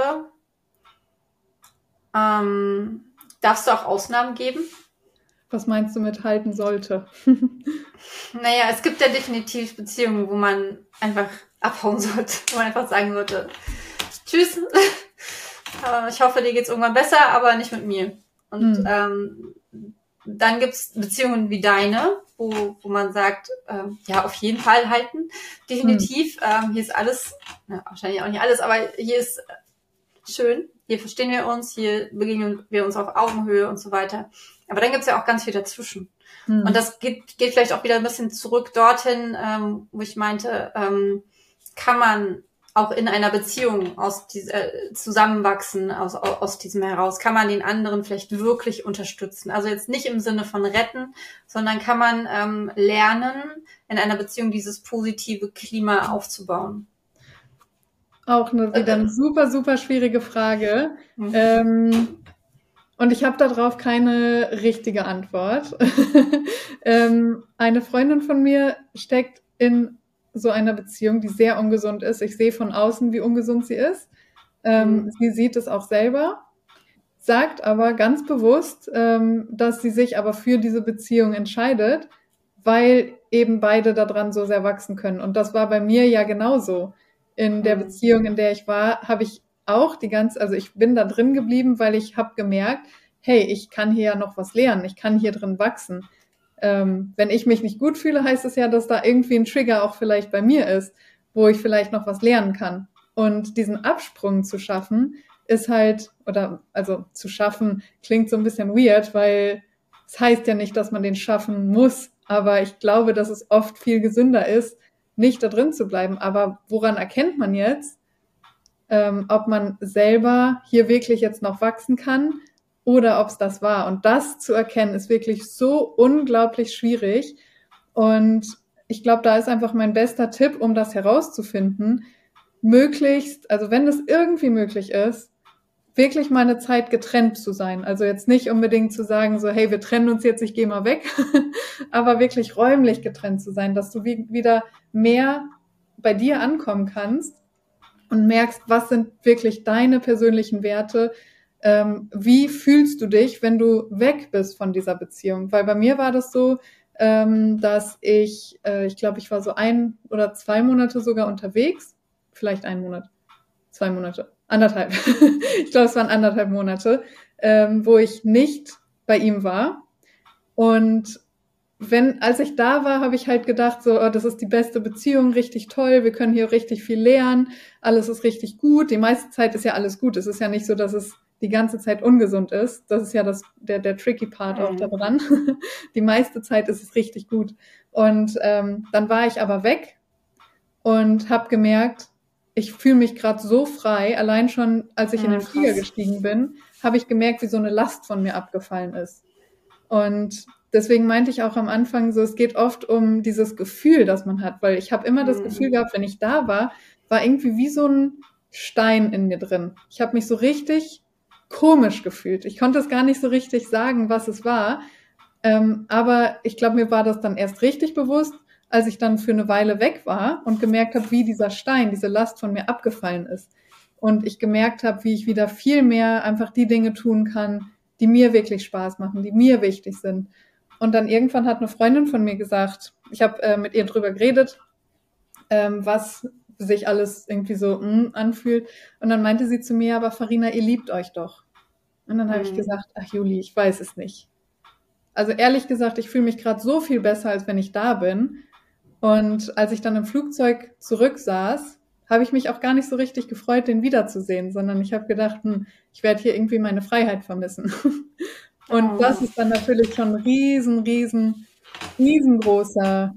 [SPEAKER 2] Darfst du auch Ausnahmen geben?
[SPEAKER 3] Was meinst du mit halten sollte?
[SPEAKER 2] Naja, es gibt ja definitiv Beziehungen, wo man einfach abhauen sollte, wo man einfach sagen sollte, tschüss, ich hoffe, dir geht's irgendwann besser, aber nicht mit mir. Und dann gibt's Beziehungen wie deine, wo man sagt, ja, auf jeden Fall halten, definitiv. Hier ist alles, wahrscheinlich auch nicht alles, aber hier ist schön, hier verstehen wir uns, hier begegnen wir uns auf Augenhöhe und so weiter. Aber dann gibt's ja auch ganz viel dazwischen. Und das geht vielleicht auch wieder ein bisschen zurück dorthin, wo ich meinte, kann man auch in einer Beziehung zusammenwachsen, aus diesem heraus, kann man den anderen vielleicht wirklich unterstützen. Also jetzt nicht im Sinne von retten, sondern kann man lernen, in einer Beziehung dieses positive Klima aufzubauen.
[SPEAKER 3] Auch wieder eine super, super schwierige Frage. Und ich habe darauf keine richtige Antwort. Eine Freundin von mir steckt in so einer Beziehung, die sehr ungesund ist. Ich sehe von außen, wie ungesund sie ist. Sie sieht es auch selber, sagt aber ganz bewusst, dass sie sich aber für diese Beziehung entscheidet, weil eben beide daran so sehr wachsen können. Und das war bei mir ja genauso. In der Beziehung, in der ich war, habe ich auch also ich bin da drin geblieben, weil ich habe gemerkt, hey, ich kann hier ja noch was lernen, ich kann hier drin wachsen. Wenn ich mich nicht gut fühle, heißt es ja, dass da irgendwie ein Trigger auch vielleicht bei mir ist, wo ich vielleicht noch was lernen kann. Und diesen Absprung zu schaffen, ist halt, zu schaffen, klingt so ein bisschen weird, weil es heißt ja nicht, dass man den schaffen muss, aber ich glaube, dass es oft viel gesünder ist, nicht da drin zu bleiben. Aber woran erkennt man jetzt, ob man selber hier wirklich jetzt noch wachsen kann oder ob es das war? Und das zu erkennen, ist wirklich so unglaublich schwierig. Und ich glaube, da ist einfach mein bester Tipp, um das herauszufinden, möglichst, also wenn es irgendwie möglich ist, wirklich mal eine Zeit getrennt zu sein. Also jetzt nicht unbedingt zu sagen, so, hey, wir trennen uns jetzt, ich gehe mal weg, aber wirklich räumlich getrennt zu sein, dass du wieder mehr bei dir ankommen kannst und merkst, was sind wirklich deine persönlichen Werte, wie fühlst du dich, wenn du weg bist von dieser Beziehung? Weil bei mir war das so, dass ich glaube, ich war so 1 oder 2 Monate sogar unterwegs, vielleicht 1 Monat, 2 Monate, 1,5. Ich glaube, es waren 1,5 Monate, wo ich nicht bei ihm war. Und als ich da war, habe ich halt gedacht, so, oh, das ist die beste Beziehung, richtig toll, wir können hier richtig viel lernen, alles ist richtig gut. Die meiste Zeit ist ja alles gut. Es ist ja nicht so, dass es die ganze Zeit ungesund ist. Das ist ja der tricky Part auch daran. Die meiste Zeit ist es richtig gut. Und dann war ich aber weg und habe gemerkt, ich fühle mich gerade so frei. Allein schon, als ich in den Flieger gestiegen bin, habe ich gemerkt, wie so eine Last von mir abgefallen ist. Und deswegen meinte ich auch am Anfang so, es geht oft um dieses Gefühl, das man hat, weil ich habe immer das Gefühl gehabt, wenn ich da war irgendwie wie so ein Stein in mir drin. Ich habe mich so richtig komisch gefühlt. Ich konnte es gar nicht so richtig sagen, was es war, aber ich glaube, mir war das dann erst richtig bewusst, als ich dann für eine Weile weg war und gemerkt habe, wie dieser Stein, diese Last von mir abgefallen ist. Und ich gemerkt habe, wie ich wieder viel mehr einfach die Dinge tun kann, die mir wirklich Spaß machen, die mir wichtig sind. Und dann irgendwann hat eine Freundin von mir gesagt, ich habe mit ihr drüber geredet, was sich alles irgendwie so anfühlt. Und dann meinte sie zu mir, aber Farina, ihr liebt euch doch. Und dann habe ich gesagt, ach Juli, ich weiß es nicht. Also ehrlich gesagt, ich fühle mich gerade so viel besser, als wenn ich da bin. Und als ich dann im Flugzeug zurück saß, habe ich mich auch gar nicht so richtig gefreut, den wiederzusehen, sondern ich habe gedacht, ich werde hier irgendwie meine Freiheit vermissen. Und das ist dann natürlich schon ein riesengroßer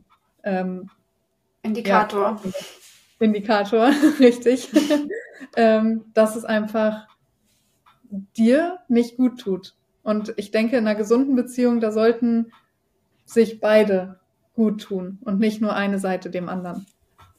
[SPEAKER 2] Indikator.
[SPEAKER 3] Ja, Indikator, richtig. Dass es einfach dir nicht gut tut. Und ich denke, in einer gesunden Beziehung, da sollten sich beide gut tun und nicht nur eine Seite dem anderen.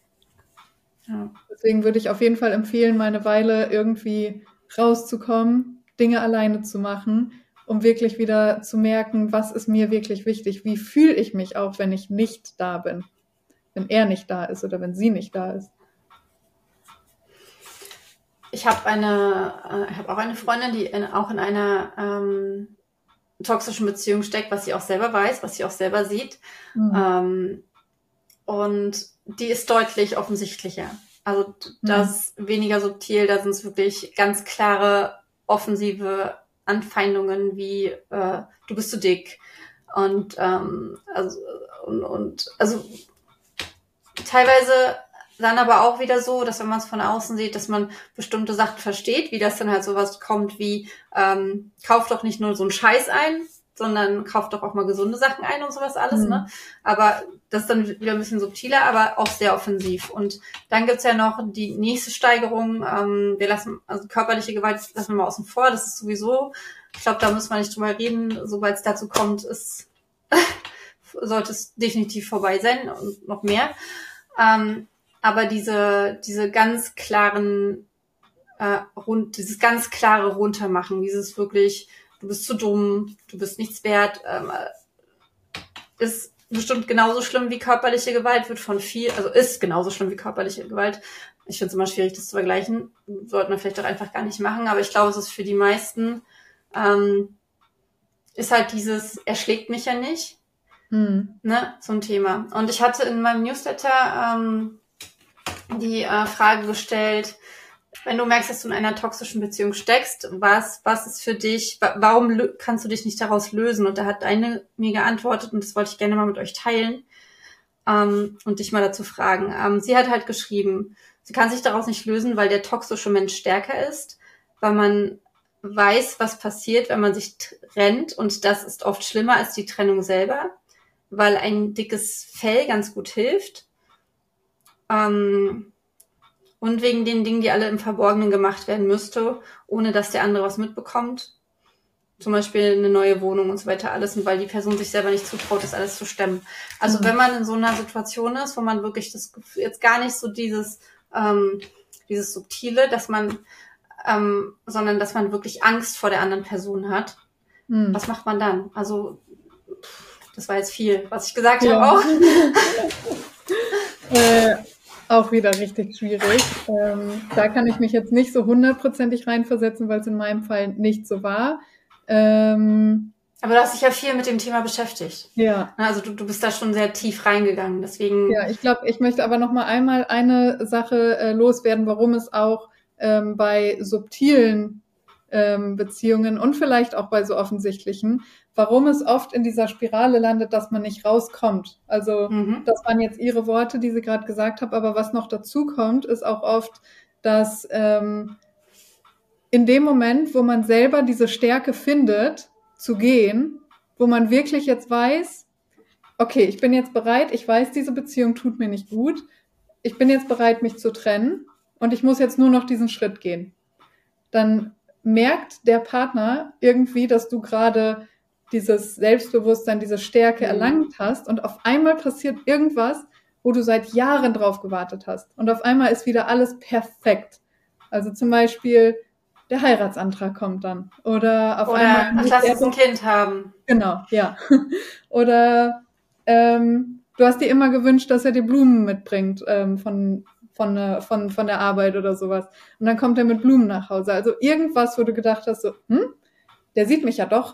[SPEAKER 3] Ja. Deswegen würde ich auf jeden Fall empfehlen, mal eine Weile irgendwie rauszukommen, Dinge alleine zu machen, um wirklich wieder zu merken, was ist mir wirklich wichtig, wie fühle ich mich auch, wenn ich nicht da bin, wenn er nicht da ist oder wenn sie nicht da ist.
[SPEAKER 2] Ich habe auch eine Freundin, die auch in einer toxischen Beziehung steckt, was sie auch selber weiß, was sie auch selber sieht. Und die ist deutlich offensichtlicher. Also das weniger subtil, da sind es wirklich ganz klare, offensive Anfeindungen wie du bist zu dick. Und also teilweise dann aber auch wieder so, dass wenn man es von außen sieht, dass man bestimmte Sachen versteht, wie das dann halt sowas kommt wie kauf doch nicht nur so einen Scheiß ein, sondern kauf doch auch mal gesunde Sachen ein und sowas alles, ne? Aber das ist dann wieder ein bisschen subtiler, aber auch sehr offensiv. Und dann gibt's ja noch die nächste Steigerung, wir lassen, also körperliche Gewalt lassen wir mal außen vor, das ist sowieso, ich glaube, da muss man nicht drüber reden, sobald es dazu kommt, sollte es definitiv vorbei sein und noch mehr. Aber diese ganz klaren dieses ganz klare Runtermachen, dieses wirklich, du bist zu dumm, du bist nichts wert, ist bestimmt genauso schlimm wie körperliche Gewalt, ist genauso schlimm wie körperliche Gewalt. Ich finde es immer schwierig, das zu vergleichen. Sollten wir vielleicht auch einfach gar nicht machen, aber ich glaube, es ist für die meisten, ist halt dieses, er schlägt mich ja nicht, ne, so ein Thema. Und ich hatte in meinem Newsletter die Frage gestellt, wenn du merkst, dass du in einer toxischen Beziehung steckst, was ist für dich, warum kannst du dich nicht daraus lösen? Und da hat eine mir geantwortet, und das wollte ich gerne mal mit euch teilen und dich mal dazu fragen. Sie hat halt geschrieben, sie kann sich daraus nicht lösen, weil der toxische Mensch stärker ist, weil man weiß, was passiert, wenn man sich trennt, und das ist oft schlimmer als die Trennung selber, weil ein dickes Fell ganz gut hilft. und wegen den Dingen, die alle im Verborgenen gemacht werden müsste, ohne dass der andere was mitbekommt. Zum Beispiel eine neue Wohnung und so weiter, alles, und weil die Person sich selber nicht zutraut, das alles zu stemmen. Also wenn man in so einer Situation ist, wo man wirklich das Gefühl, jetzt gar nicht so dieses Subtile, dass man, sondern dass man wirklich Angst vor der anderen Person hat, was macht man dann? Also das war jetzt viel, was ich gesagt habe auch.
[SPEAKER 3] Auch wieder richtig schwierig. Da kann ich mich jetzt nicht so 100%ig reinversetzen, weil es in meinem Fall nicht so war.
[SPEAKER 2] Aber du hast dich ja viel mit dem Thema beschäftigt.
[SPEAKER 3] Ja.
[SPEAKER 2] Also du bist da schon sehr tief reingegangen, deswegen...
[SPEAKER 3] Ja, ich glaube, ich möchte aber noch mal einmal eine Sache loswerden, warum es auch bei subtilen Beziehungen und vielleicht auch bei so offensichtlichen, warum es oft in dieser Spirale landet, dass man nicht rauskommt. Also das waren jetzt Ihre Worte, die Sie gerade gesagt haben, aber was noch dazu kommt, ist auch oft, dass in dem Moment, wo man selber diese Stärke findet, zu gehen, wo man wirklich jetzt weiß, okay, ich bin jetzt bereit, ich weiß, diese Beziehung tut mir nicht gut, ich bin jetzt bereit, mich zu trennen und ich muss jetzt nur noch diesen Schritt gehen. Dann merkt der Partner irgendwie, dass du gerade dieses Selbstbewusstsein, diese Stärke erlangt hast und auf einmal passiert irgendwas, wo du seit Jahren drauf gewartet hast. Und auf einmal ist wieder alles perfekt. Also zum Beispiel der Heiratsantrag kommt dann. Oder einmal...
[SPEAKER 2] lass uns ein Kind haben.
[SPEAKER 3] Genau, ja. Oder du hast dir immer gewünscht, dass er dir Blumen mitbringt von der Arbeit oder sowas. Und dann kommt er mit Blumen nach Hause. Also irgendwas, wo du gedacht hast, so, der sieht mich ja doch.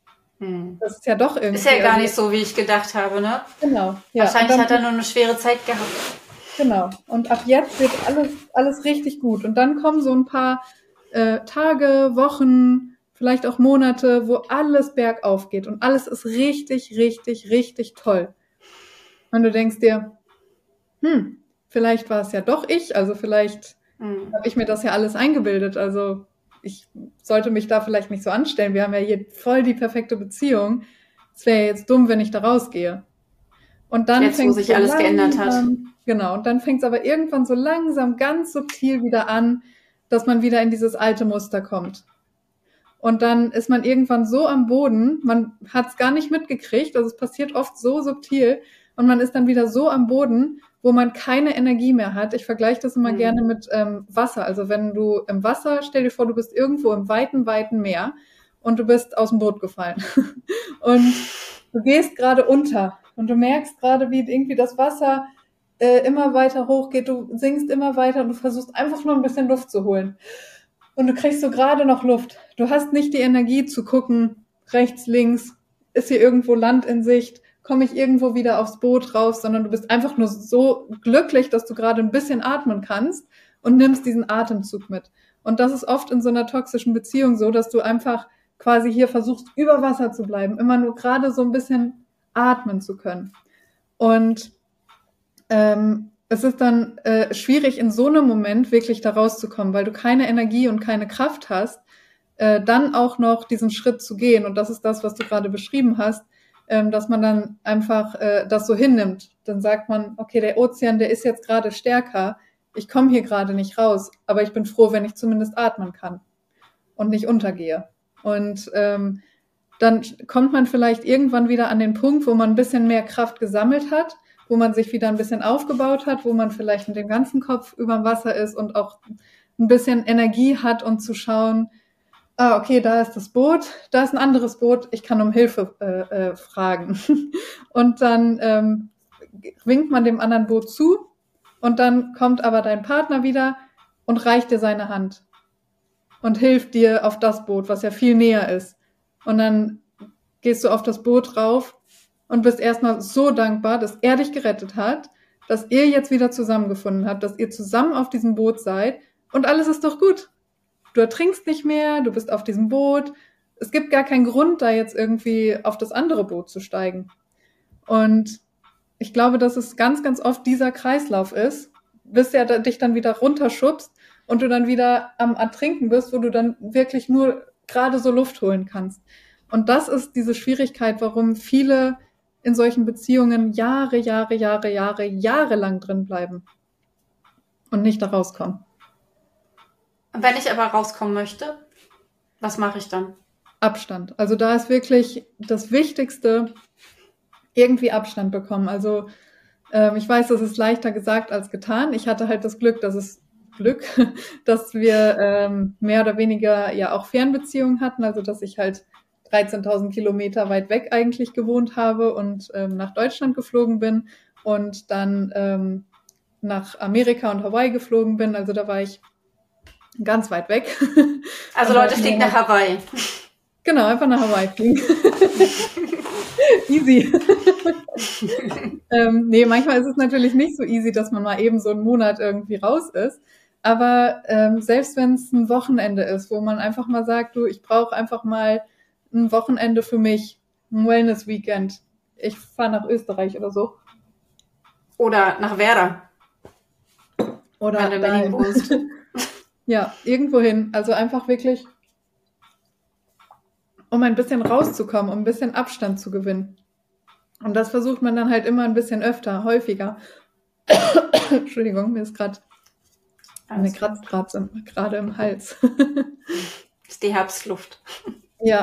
[SPEAKER 3] Das ist ja doch irgendwie...
[SPEAKER 2] Ist ja gar nicht so, wie ich gedacht habe, ne?
[SPEAKER 3] Genau. Ja.
[SPEAKER 2] Wahrscheinlich hat er nur eine schwere Zeit gehabt.
[SPEAKER 3] Genau. Und ab jetzt wird alles richtig gut. Und dann kommen so ein paar Tage, Wochen, vielleicht auch Monate, wo alles bergauf geht und alles ist richtig, richtig, richtig toll. Und du denkst dir, vielleicht war es ja doch ich, also vielleicht habe ich mir das ja alles eingebildet, also ich sollte mich da vielleicht nicht so anstellen, wir haben ja hier voll die perfekte Beziehung, es wäre jetzt dumm, wenn ich da rausgehe. Und dann
[SPEAKER 2] jetzt, wo sich alles geändert hat.
[SPEAKER 3] Genau, und dann fängt es aber irgendwann so langsam, ganz subtil wieder an, dass man wieder in dieses alte Muster kommt. Und dann ist man irgendwann so am Boden, man hat es gar nicht mitgekriegt, also es passiert oft so subtil und man ist dann wieder so am Boden, wo man keine Energie mehr hat. Ich vergleiche das immer gerne mit Wasser. Also wenn du im Wasser, stell dir vor, du bist irgendwo im weiten, weiten Meer und du bist aus dem Boot gefallen. Und du gehst gerade unter und du merkst gerade, wie irgendwie das Wasser immer weiter hochgeht, du sinkst immer weiter und du versuchst einfach nur ein bisschen Luft zu holen. Und du kriegst so gerade noch Luft. Du hast nicht die Energie zu gucken, rechts, links, ist hier irgendwo Land in Sicht, komme ich irgendwo wieder aufs Boot raus, sondern du bist einfach nur so glücklich, dass du gerade ein bisschen atmen kannst und nimmst diesen Atemzug mit. Und das ist oft in so einer toxischen Beziehung so, dass du einfach quasi hier versuchst, über Wasser zu bleiben, immer nur gerade so ein bisschen atmen zu können. Und es ist dann schwierig, in so einem Moment wirklich da rauszukommen, weil du keine Energie und keine Kraft hast, dann auch noch diesen Schritt zu gehen. Und das ist das, was du gerade beschrieben hast, dass man dann einfach das so hinnimmt. Dann sagt man, okay, der Ozean, der ist jetzt gerade stärker, ich komme hier gerade nicht raus, aber ich bin froh, wenn ich zumindest atmen kann und nicht untergehe. Und dann kommt man vielleicht irgendwann wieder an den Punkt, wo man ein bisschen mehr Kraft gesammelt hat, wo man sich wieder ein bisschen aufgebaut hat, wo man vielleicht mit dem ganzen Kopf über dem Wasser ist und auch ein bisschen Energie hat und zu schauen, okay, da ist das Boot, da ist ein anderes Boot, ich kann um Hilfe fragen. Und dann winkt man dem anderen Boot zu und dann kommt aber dein Partner wieder und reicht dir seine Hand und hilft dir auf das Boot, was ja viel näher ist. Und dann gehst du auf das Boot rauf und bist erstmal so dankbar, dass er dich gerettet hat, dass ihr jetzt wieder zusammengefunden habt, dass ihr zusammen auf diesem Boot seid und alles ist doch gut. Du ertrinkst nicht mehr, du bist auf diesem Boot. Es gibt gar keinen Grund, da jetzt irgendwie auf das andere Boot zu steigen. Und ich glaube, dass es ganz, ganz oft dieser Kreislauf ist, bis er dich dann wieder runterschubst und du dann wieder am Ertrinken bist, wo du dann wirklich nur gerade so Luft holen kannst. Und das ist diese Schwierigkeit, warum viele in solchen Beziehungen jahrelang drin bleiben. und nicht da rauskommen.
[SPEAKER 2] Wenn ich aber rauskommen möchte, was mache ich dann?
[SPEAKER 3] Abstand. Also da ist wirklich das Wichtigste, irgendwie Abstand bekommen. Also ich weiß, das ist leichter gesagt als getan. Ich hatte halt das Glück, dass wir mehr oder weniger ja auch Fernbeziehungen hatten, also dass ich halt 13.000 Kilometer weit weg eigentlich gewohnt habe und nach Deutschland geflogen bin und dann nach Amerika und Hawaii geflogen bin. Also da war ich ganz weit weg.
[SPEAKER 2] Also Leute, fliegt nach Hawaii.
[SPEAKER 3] Genau, einfach nach Hawaii fliegen. Easy. Nee, manchmal ist es natürlich nicht so easy, dass man mal eben so einen Monat irgendwie raus ist. Aber selbst wenn es ein Wochenende ist, wo man einfach mal sagt, du, ich brauche einfach mal ein Wochenende für mich, ein Wellness-Weekend. Ich fahre nach Österreich oder so.
[SPEAKER 2] Oder nach Werder.
[SPEAKER 3] Oder
[SPEAKER 2] wenn du in Berlin wohnst.
[SPEAKER 3] Ja, irgendwo hin. Also einfach wirklich, um ein bisschen rauszukommen, um ein bisschen Abstand zu gewinnen. Und das versucht man dann halt immer ein bisschen öfter, häufiger. Entschuldigung, mir kratzt gerade im Hals.
[SPEAKER 2] Das ist die Herbstluft.
[SPEAKER 3] Ja.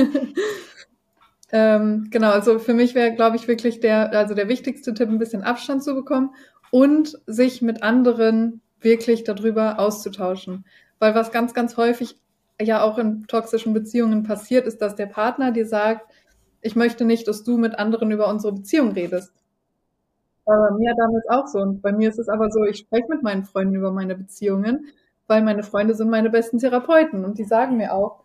[SPEAKER 3] Genau, also für mich wäre, glaube ich, wirklich der wichtigste Tipp, ein bisschen Abstand zu bekommen und sich mit anderen wirklich darüber auszutauschen. Weil was ganz, ganz häufig ja auch in toxischen Beziehungen passiert, ist, dass der Partner dir sagt, ich möchte nicht, dass du mit anderen über unsere Beziehung redest. War bei mir damals auch so. Und bei mir ist es aber so, ich spreche mit meinen Freunden über meine Beziehungen, weil meine Freunde sind meine besten Therapeuten. Und die sagen mir auch,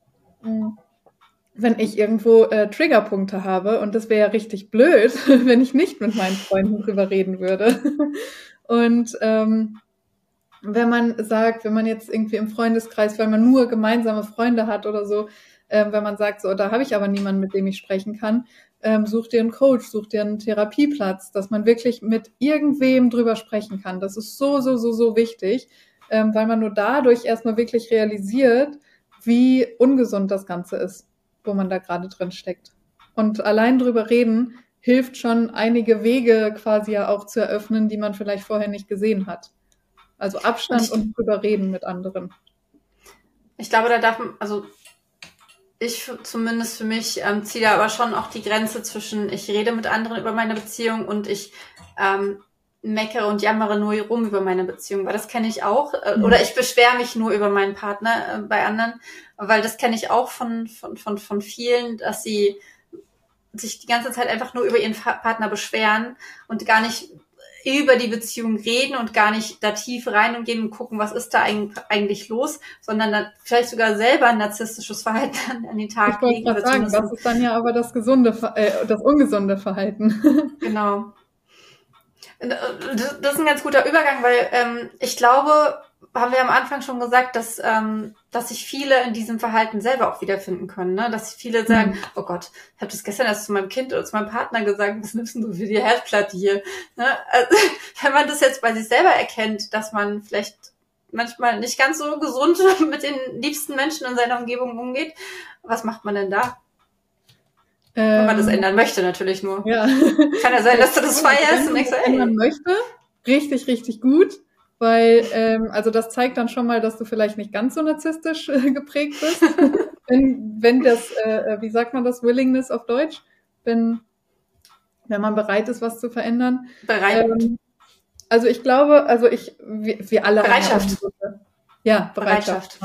[SPEAKER 3] wenn ich irgendwo Triggerpunkte habe, und das wäre ja richtig blöd, wenn ich nicht mit meinen Freunden drüber reden würde. Und wenn man jetzt irgendwie im Freundeskreis, weil man nur gemeinsame Freunde hat oder so, wenn man sagt, so, da habe ich aber niemanden, mit dem ich sprechen kann, such dir einen Coach, such dir einen Therapieplatz, dass man wirklich mit irgendwem drüber sprechen kann. Das ist so, so, so, so wichtig, weil man nur dadurch erstmal wirklich realisiert, wie ungesund das Ganze ist, wo man da gerade drin steckt. Und allein drüber reden hilft schon, einige Wege quasi ja auch zu eröffnen, die man vielleicht vorher nicht gesehen hat. Also Abstand und drüber reden mit anderen.
[SPEAKER 2] Ich glaube, da darf man, also ich zumindest für mich ziehe da aber schon auch die Grenze zwischen, ich rede mit anderen über meine Beziehung und ich meckere und jammere nur rum über meine Beziehung, weil das kenne ich auch. Oder ich beschwere mich nur über meinen Partner bei anderen, weil das kenne ich auch von vielen, dass sie sich die ganze Zeit einfach nur über ihren Partner beschweren und gar nicht über die Beziehung reden und gar nicht da tief rein und gehen und gucken, was ist da eigentlich los, sondern dann vielleicht sogar selber ein narzisstisches Verhalten an den Tag legen.
[SPEAKER 3] Ich wollte gerade sagen, das ist dann ja aber das ungesunde Verhalten.
[SPEAKER 2] Genau. Das ist ein ganz guter Übergang, weil ich glaube, haben wir am Anfang schon gesagt, dass sich viele in diesem Verhalten selber auch wiederfinden können, ne? Dass viele sagen, oh Gott, ich habe das gestern erst zu meinem Kind oder zu meinem Partner gesagt, was nimmst du für die Herdplatte hier? Ne? Also, wenn man das jetzt bei sich selber erkennt, dass man vielleicht manchmal nicht ganz so gesund mit den liebsten Menschen in seiner Umgebung umgeht, was macht man denn da? Wenn man das ändern möchte, natürlich nur.
[SPEAKER 3] Ja.
[SPEAKER 2] Kann ja sein, dass du das feierst und denkst,
[SPEAKER 3] wenn man möchte, richtig, richtig gut. Weil, also das zeigt dann schon mal, dass du vielleicht nicht ganz so narzisstisch geprägt bist. wenn das, wie sagt man das, Willingness auf Deutsch? Wenn man bereit ist, was zu verändern. Also ich glaube, wir alle
[SPEAKER 2] Bereitschaft.
[SPEAKER 3] Ja, Bereitschaft.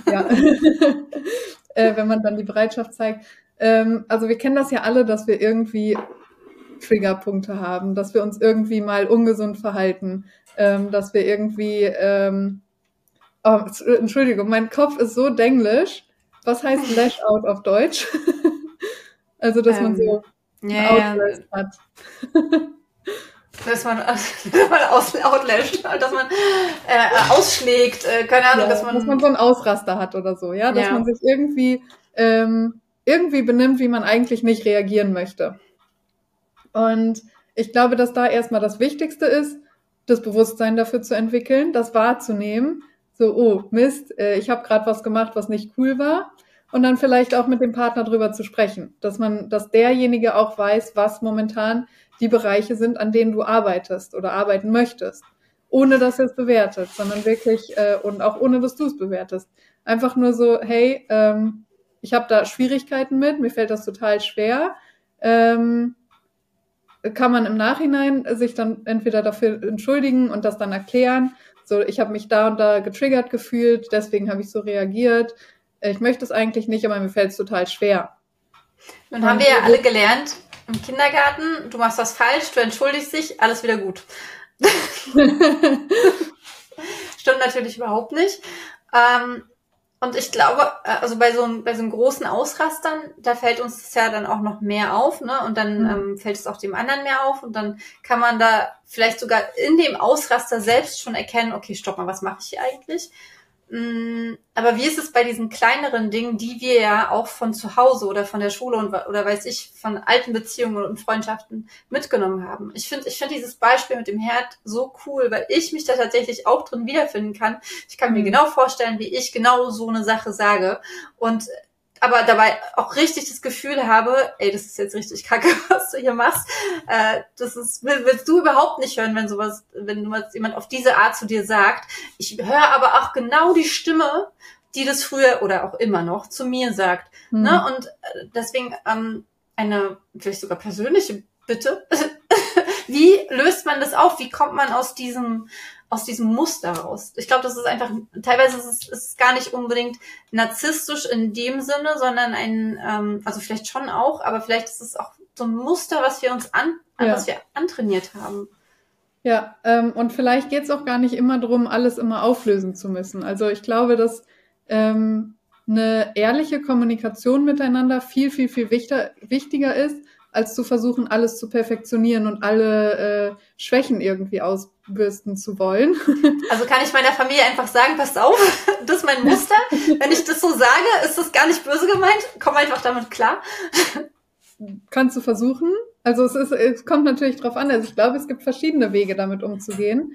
[SPEAKER 3] Wenn man dann die Bereitschaft zeigt. Also wir kennen das ja alle, dass wir irgendwie Triggerpunkte haben, dass wir uns irgendwie mal ungesund verhalten, dass wir irgendwie, Entschuldigung, mein Kopf ist so denglisch. Was heißt Lash out auf Deutsch? Also, dass man so Outburst hat.
[SPEAKER 2] Dass man outlasht, dass man ausschlägt, keine Ahnung, dass man
[SPEAKER 3] so einen Ausraster hat oder so, ja, dass man sich irgendwie benimmt, wie man eigentlich nicht reagieren möchte. Und ich glaube, dass da erstmal das Wichtigste ist, das Bewusstsein dafür zu entwickeln, das wahrzunehmen, so, oh Mist, ich habe gerade was gemacht, was nicht cool war, und dann vielleicht auch mit dem Partner drüber zu sprechen, dass derjenige auch weiß, was momentan die Bereiche sind, an denen du arbeitest oder arbeiten möchtest. ohne dass er es bewertet, sondern wirklich, und auch ohne, dass du es bewertest. Einfach nur so, hey, ich habe da Schwierigkeiten mit, mir fällt das total schwer. Kann man im Nachhinein sich dann entweder dafür entschuldigen und das dann erklären. So, ich habe mich da und da getriggert gefühlt, deswegen habe ich so reagiert. Ich möchte es eigentlich nicht, aber mir fällt es total schwer.
[SPEAKER 2] Nun haben wir ja alle gelernt im Kindergarten, du machst was falsch, du entschuldigst dich, alles wieder gut. Stimmt natürlich überhaupt nicht. Und ich glaube, also bei so einem großen Ausrastern, da fällt uns das ja dann auch noch mehr auf, ne? Und dann fällt es auch dem anderen mehr auf und dann kann man da vielleicht sogar in dem Ausraster selbst schon erkennen, okay, stopp mal, was mache ich hier eigentlich? Aber wie ist es bei diesen kleineren Dingen, die wir ja auch von zu Hause oder von der Schule oder weiß ich, von alten Beziehungen und Freundschaften mitgenommen haben? Ich finde dieses Beispiel mit dem Herd so cool, weil ich mich da tatsächlich auch drin wiederfinden kann. Ich kann mir genau vorstellen, wie ich genau so eine Sache sage und aber dabei auch richtig das Gefühl habe, ey, das ist jetzt richtig kacke, was du hier machst. Willst du überhaupt nicht hören, wenn jemand auf diese Art zu dir sagt. Ich höre aber auch genau die Stimme, die das früher oder auch immer noch zu mir sagt. Ne? Und deswegen eine vielleicht sogar persönliche Bitte. Wie löst man das auf? Wie kommt man aus diesem Muster raus? Ich glaube, das ist einfach, teilweise ist es gar nicht unbedingt narzisstisch in dem Sinne, sondern also vielleicht schon auch, aber vielleicht ist es auch so ein Muster, was wir uns was wir antrainiert haben.
[SPEAKER 3] Ja, und vielleicht geht es auch gar nicht immer darum, alles immer auflösen zu müssen. Also ich glaube, dass eine ehrliche Kommunikation miteinander viel, viel, viel wichtiger ist, als zu versuchen, alles zu perfektionieren und alle Schwächen irgendwie ausbürsten zu wollen.
[SPEAKER 2] Also kann ich meiner Familie einfach sagen, passt auf, das ist mein Muster. Wenn ich das so sage, ist das gar nicht böse gemeint. Komm einfach damit klar.
[SPEAKER 3] Kannst du versuchen. Also es kommt natürlich drauf an. Also ich glaube, es gibt verschiedene Wege, damit umzugehen.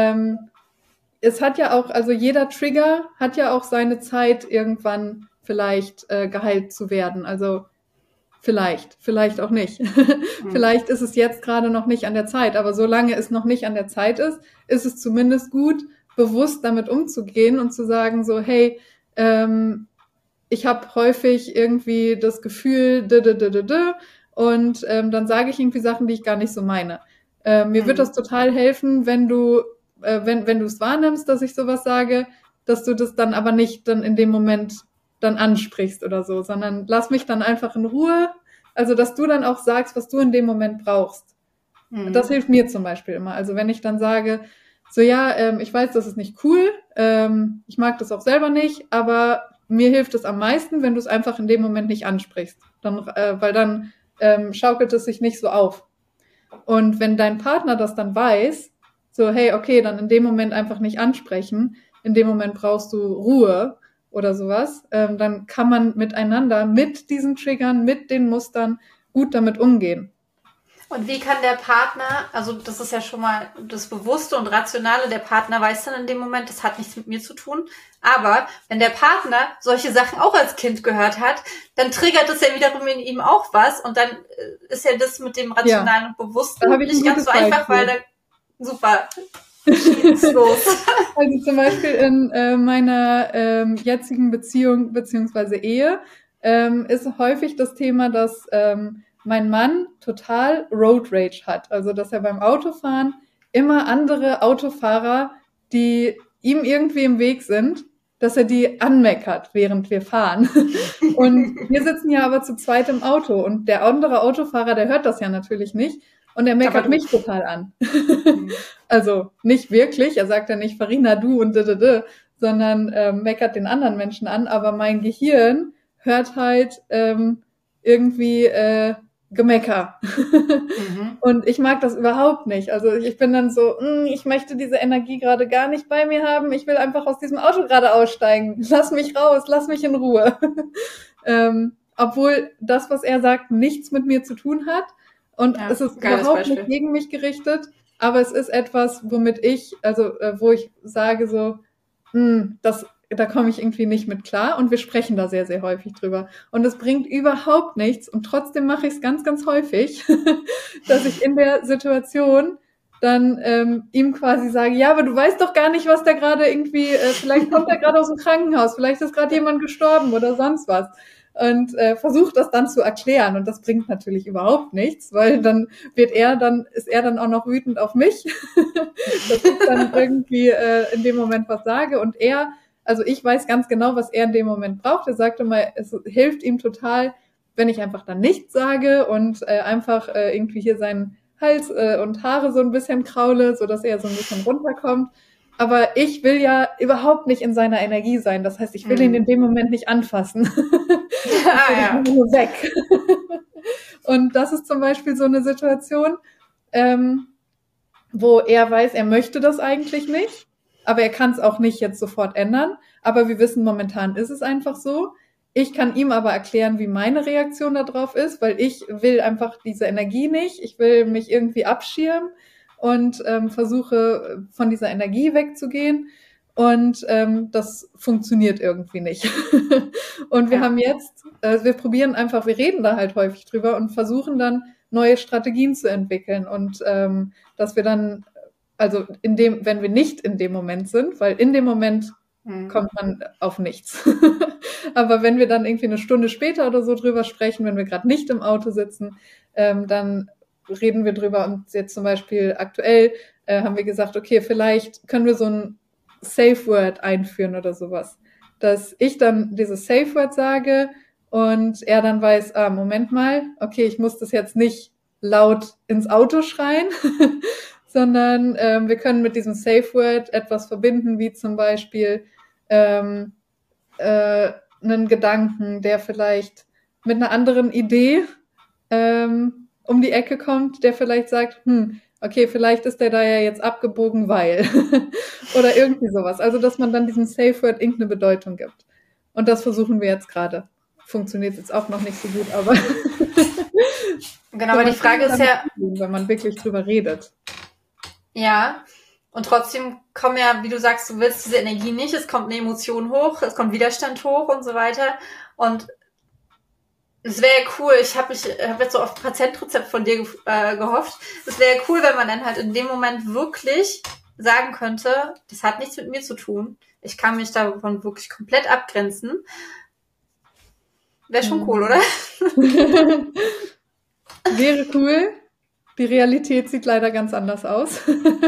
[SPEAKER 3] Es hat ja auch, also jeder Trigger hat ja auch seine Zeit, irgendwann vielleicht geheilt zu werden. Also vielleicht auch nicht. Vielleicht ist es jetzt gerade noch nicht an der Zeit, aber solange es noch nicht an der Zeit ist, ist es zumindest gut, bewusst damit umzugehen und zu sagen so, hey, ich habe häufig irgendwie das Gefühl, und dann sage ich irgendwie Sachen, die ich gar nicht so meine. Mir wird das total helfen, wenn du es wahrnimmst, dass ich sowas sage, dass du das dann aber nicht dann in dem Moment dann ansprichst oder so, sondern lass mich dann einfach in Ruhe, also dass du dann auch sagst, was du in dem Moment brauchst. Das hilft mir zum Beispiel immer. Also wenn ich dann sage, so ja, ich weiß, das ist nicht cool, ich mag das auch selber nicht, aber mir hilft es am meisten, wenn du es einfach in dem Moment nicht ansprichst, weil dann schaukelt es sich nicht so auf. Und wenn dein Partner das dann weiß, so hey, okay, dann in dem Moment einfach nicht ansprechen, in dem Moment brauchst du Ruhe, oder sowas, dann kann man miteinander, mit diesen Triggern, mit den Mustern gut damit umgehen.
[SPEAKER 2] Und wie kann der Partner, also das ist ja schon mal das Bewusste und Rationale, der Partner weiß dann in dem Moment, das hat nichts mit mir zu tun, aber wenn der Partner solche Sachen auch als Kind gehört hat, dann triggert es ja wiederum in ihm auch was und dann ist ja das mit dem Rationalen und Bewussten nicht ganz so einfach, weil da, super, los.
[SPEAKER 3] Also zum Beispiel in meiner jetzigen Beziehung bzw. Ehe ist häufig das Thema, dass mein Mann total Road Rage hat. Also dass er beim Autofahren immer andere Autofahrer, die ihm irgendwie im Weg sind, dass er die anmeckert, während wir fahren. Und wir sitzen ja aber zu zweit im Auto und der andere Autofahrer, der hört das ja natürlich nicht. Und er meckert mich total an. Also nicht wirklich, er sagt ja nicht Farina, du und sondern meckert den anderen Menschen an, aber mein Gehirn hört halt irgendwie Gemecker. Und ich mag das überhaupt nicht. Also ich bin dann so, ich möchte diese Energie gerade gar nicht bei mir haben, ich will einfach aus diesem Auto gerade aussteigen. Lass mich raus, lass mich in Ruhe. Obwohl das, was er sagt, nichts mit mir zu tun hat. Und ja, es ist überhaupt nicht gegen mich gerichtet, aber es ist etwas, womit wo ich sage so, da komme ich irgendwie nicht mit klar und wir sprechen da sehr, sehr häufig drüber. Und es bringt überhaupt nichts und trotzdem mache ich es ganz, ganz häufig, dass ich in der Situation dann ihm quasi sage, ja, aber du weißt doch gar nicht, was da gerade irgendwie, vielleicht kommt er gerade aus dem Krankenhaus, vielleicht ist gerade jemand gestorben oder sonst was. Und versucht das dann zu erklären. Und das bringt natürlich überhaupt nichts, weil dann ist er dann auch noch wütend auf mich, dass ich dann irgendwie in dem Moment was sage. Und also ich weiß ganz genau, was er in dem Moment braucht. Er sagte mal, es hilft ihm total, wenn ich einfach dann nichts sage und einfach irgendwie hier seinen Hals und Haare so ein bisschen kraule, so dass er so ein bisschen runterkommt. Aber ich will ja überhaupt nicht in seiner Energie sein. Das heißt, ich will ihn in dem Moment nicht anfassen.
[SPEAKER 2] Ja.
[SPEAKER 3] Nur weg. Und das ist zum Beispiel so eine Situation, wo er weiß, er möchte das eigentlich nicht, aber er kann es auch nicht jetzt sofort ändern. Aber wir wissen, momentan ist es einfach so. Ich kann ihm aber erklären, wie meine Reaktion darauf ist, weil ich will einfach diese Energie nicht. Ich will mich irgendwie abschirmen und versuche von dieser Energie wegzugehen. Und das funktioniert irgendwie nicht. Und wir haben jetzt, wir probieren einfach, wir reden da halt häufig drüber und versuchen dann neue Strategien zu entwickeln. Und dass wir dann, also wenn wir nicht in dem Moment sind, weil in dem Moment kommt man auf nichts. Aber wenn wir dann irgendwie eine Stunde später oder so drüber sprechen, wenn wir gerade nicht im Auto sitzen, dann reden wir drüber. Und jetzt zum Beispiel aktuell haben wir gesagt, okay, vielleicht können wir so ein Safe Word einführen oder sowas. Dass ich dann dieses Safe Word sage und er dann weiß, Moment mal, okay, ich muss das jetzt nicht laut ins Auto schreien, sondern wir können mit diesem Safe Word etwas verbinden, wie zum Beispiel einen Gedanken, der vielleicht mit einer anderen Idee um die Ecke kommt, der vielleicht sagt, okay, vielleicht ist der da ja jetzt abgebogen, weil oder irgendwie sowas. Also, dass man dann diesem Safe Word irgendeine Bedeutung gibt. Und das versuchen wir jetzt gerade. Funktioniert jetzt auch noch nicht so gut, aber
[SPEAKER 2] genau, aber die Frage ist ja,
[SPEAKER 3] wenn man wirklich drüber redet.
[SPEAKER 2] Ja, und trotzdem kommen ja, wie du sagst, du willst diese Energie nicht, es kommt eine Emotion hoch, es kommt Widerstand hoch und so weiter. Und es wäre cool, ich habe jetzt so auf Patientrezept von dir gehofft, es wäre cool, wenn man dann halt in dem Moment wirklich sagen könnte, das hat nichts mit mir zu tun, ich kann mich davon wirklich komplett abgrenzen. Wäre schon cool, oder?
[SPEAKER 3] Wäre cool. Die Realität sieht leider ganz anders aus.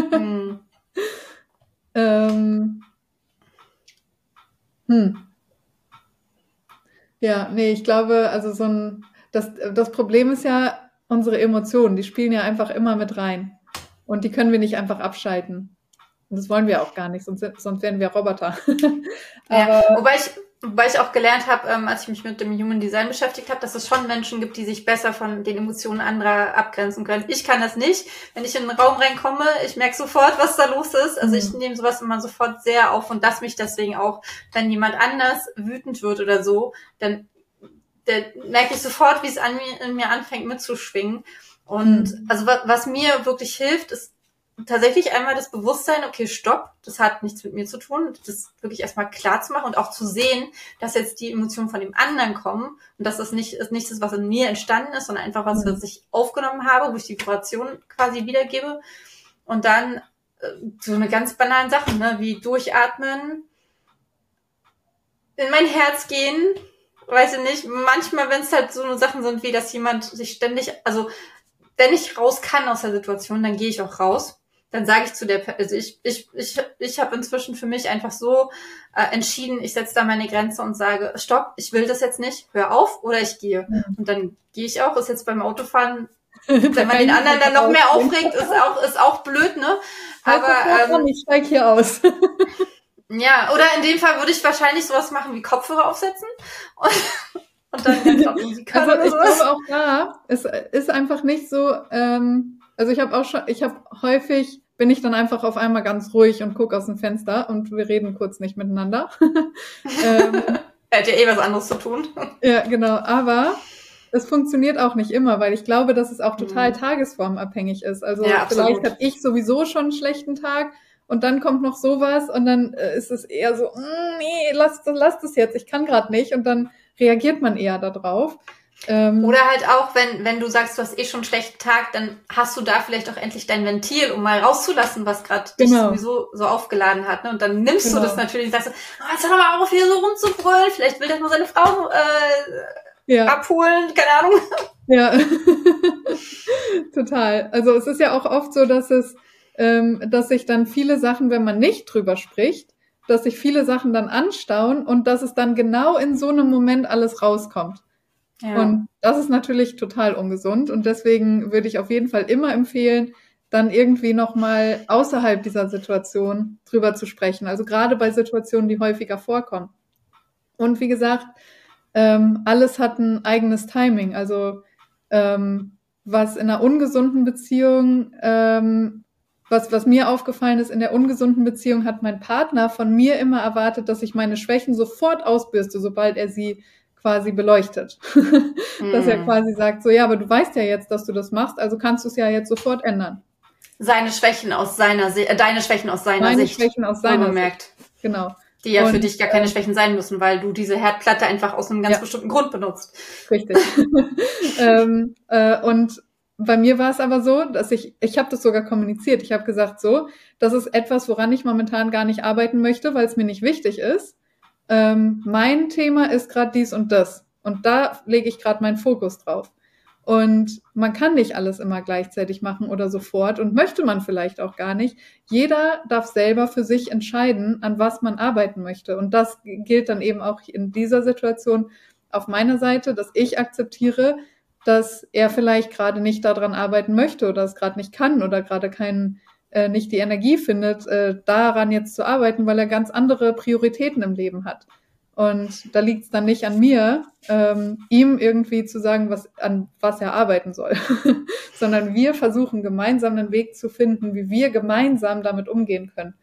[SPEAKER 3] Ja, nee, ich glaube, also das Problem ist ja, unsere Emotionen, die spielen ja einfach immer mit rein. Und die können wir nicht einfach abschalten. Und das wollen wir auch gar nicht, sonst wären wir Roboter.
[SPEAKER 2] Ja, wobei ich auch gelernt habe, als ich mich mit dem Human Design beschäftigt habe, dass es schon Menschen gibt, die sich besser von den Emotionen anderer abgrenzen können. Ich kann das nicht. Wenn ich in einen Raum reinkomme, ich merke sofort, was da los ist. Also ich nehme sowas immer sofort sehr auf und lasse mich deswegen auch, wenn jemand anders wütend wird oder so, dann merke ich sofort, wie es in mir anfängt mitzuschwingen. Und also was mir wirklich hilft, ist tatsächlich einmal das Bewusstsein, okay, stopp, das hat nichts mit mir zu tun, das wirklich erstmal klar zu machen und auch zu sehen, dass jetzt die Emotionen von dem anderen kommen und dass das nichts ist, was in mir entstanden ist, sondern einfach was ich aufgenommen habe, wo ich die Vibration quasi wiedergebe. Und dann so eine ganz banalen Sachen, ne, wie durchatmen, in mein Herz gehen, weiß ich nicht, manchmal, wenn es halt so eine Sachen sind, wie dass jemand sich ständig, also wenn ich raus kann aus der Situation, dann gehe ich auch raus. Dann sage ich zu also ich habe inzwischen für mich einfach so entschieden, ich setze da meine Grenze und sage, stopp, ich will das jetzt nicht, hör auf oder ich gehe. Und dann gehe ich auch, ist jetzt beim Autofahren, wenn man den anderen dann noch mehr aufregt, ist auch blöd, ne? Aber
[SPEAKER 3] ich steig hier aus.
[SPEAKER 2] Ja, oder in dem Fall würde ich wahrscheinlich sowas machen wie Kopfhörer aufsetzen und dann ganz laut Musik hören oder
[SPEAKER 3] ich
[SPEAKER 2] sowas.
[SPEAKER 3] glaube auch da, es ist einfach nicht so, also häufig bin ich dann einfach auf einmal ganz ruhig und gucke aus dem Fenster und wir reden kurz nicht miteinander.
[SPEAKER 2] Er hat ja eh was anderes zu tun.
[SPEAKER 3] Ja, genau, aber es funktioniert auch nicht immer, weil ich glaube, dass es auch total tagesformabhängig ist. Also
[SPEAKER 2] ja,
[SPEAKER 3] vielleicht habe ich sowieso schon einen schlechten Tag und dann kommt noch sowas und dann ist es eher so, nee, lass das jetzt, ich kann gerade nicht und dann reagiert man eher darauf.
[SPEAKER 2] Oder halt auch, wenn du sagst, du hast schon einen schlechten Tag, dann hast du da vielleicht auch endlich dein Ventil, um mal rauszulassen, was gerade dich sowieso so aufgeladen hat. Ne? Und dann nimmst du das natürlich und sagst, jetzt hör mal auf, hier so rumzubrüllen. Vielleicht will das nur seine Frau abholen, keine Ahnung.
[SPEAKER 3] Ja, total. Also es ist ja auch oft so, dass sich dann viele Sachen, wenn man nicht drüber spricht, dass sich viele Sachen dann anstauen und dass es dann genau in so einem Moment alles rauskommt. Ja. Und das ist natürlich total ungesund und deswegen würde ich auf jeden Fall immer empfehlen, dann irgendwie nochmal außerhalb dieser Situation drüber zu sprechen. Also gerade bei Situationen, die häufiger vorkommen. Und wie gesagt, alles hat ein eigenes Timing. Also was in einer ungesunden Beziehung, was mir aufgefallen ist, in der ungesunden Beziehung hat mein Partner von mir immer erwartet, dass ich meine Schwächen sofort ausbürste, sobald er sie quasi beleuchtet. Dass er quasi sagt, so, ja, aber du weißt ja jetzt, dass du das machst, also kannst du es ja jetzt sofort ändern.
[SPEAKER 2] Deine Schwächen aus seiner Sicht.
[SPEAKER 3] Meine Schwächen aus seiner Sicht. Genau.
[SPEAKER 2] Die ja für dich gar keine Schwächen sein müssen, weil du diese Herdplatte einfach aus einem ganz bestimmten Grund benutzt.
[SPEAKER 3] Richtig. Und bei mir war es aber so, dass ich habe das sogar kommuniziert. Ich habe gesagt, so, das ist etwas, woran ich momentan gar nicht arbeiten möchte, weil es mir nicht wichtig ist. Mein Thema ist gerade dies und das. Und da lege ich gerade meinen Fokus drauf. Und man kann nicht alles immer gleichzeitig machen oder sofort und möchte man vielleicht auch gar nicht. Jeder darf selber für sich entscheiden, an was man arbeiten möchte. Und das gilt dann eben auch in dieser Situation auf meiner Seite, dass ich akzeptiere, dass er vielleicht gerade nicht daran arbeiten möchte oder es gerade nicht kann oder gerade nicht die Energie findet, daran jetzt zu arbeiten, weil er ganz andere Prioritäten im Leben hat. Und da liegt es dann nicht an mir, ihm irgendwie zu sagen, an was er arbeiten soll, sondern wir versuchen gemeinsam einen Weg zu finden, wie wir gemeinsam damit umgehen können.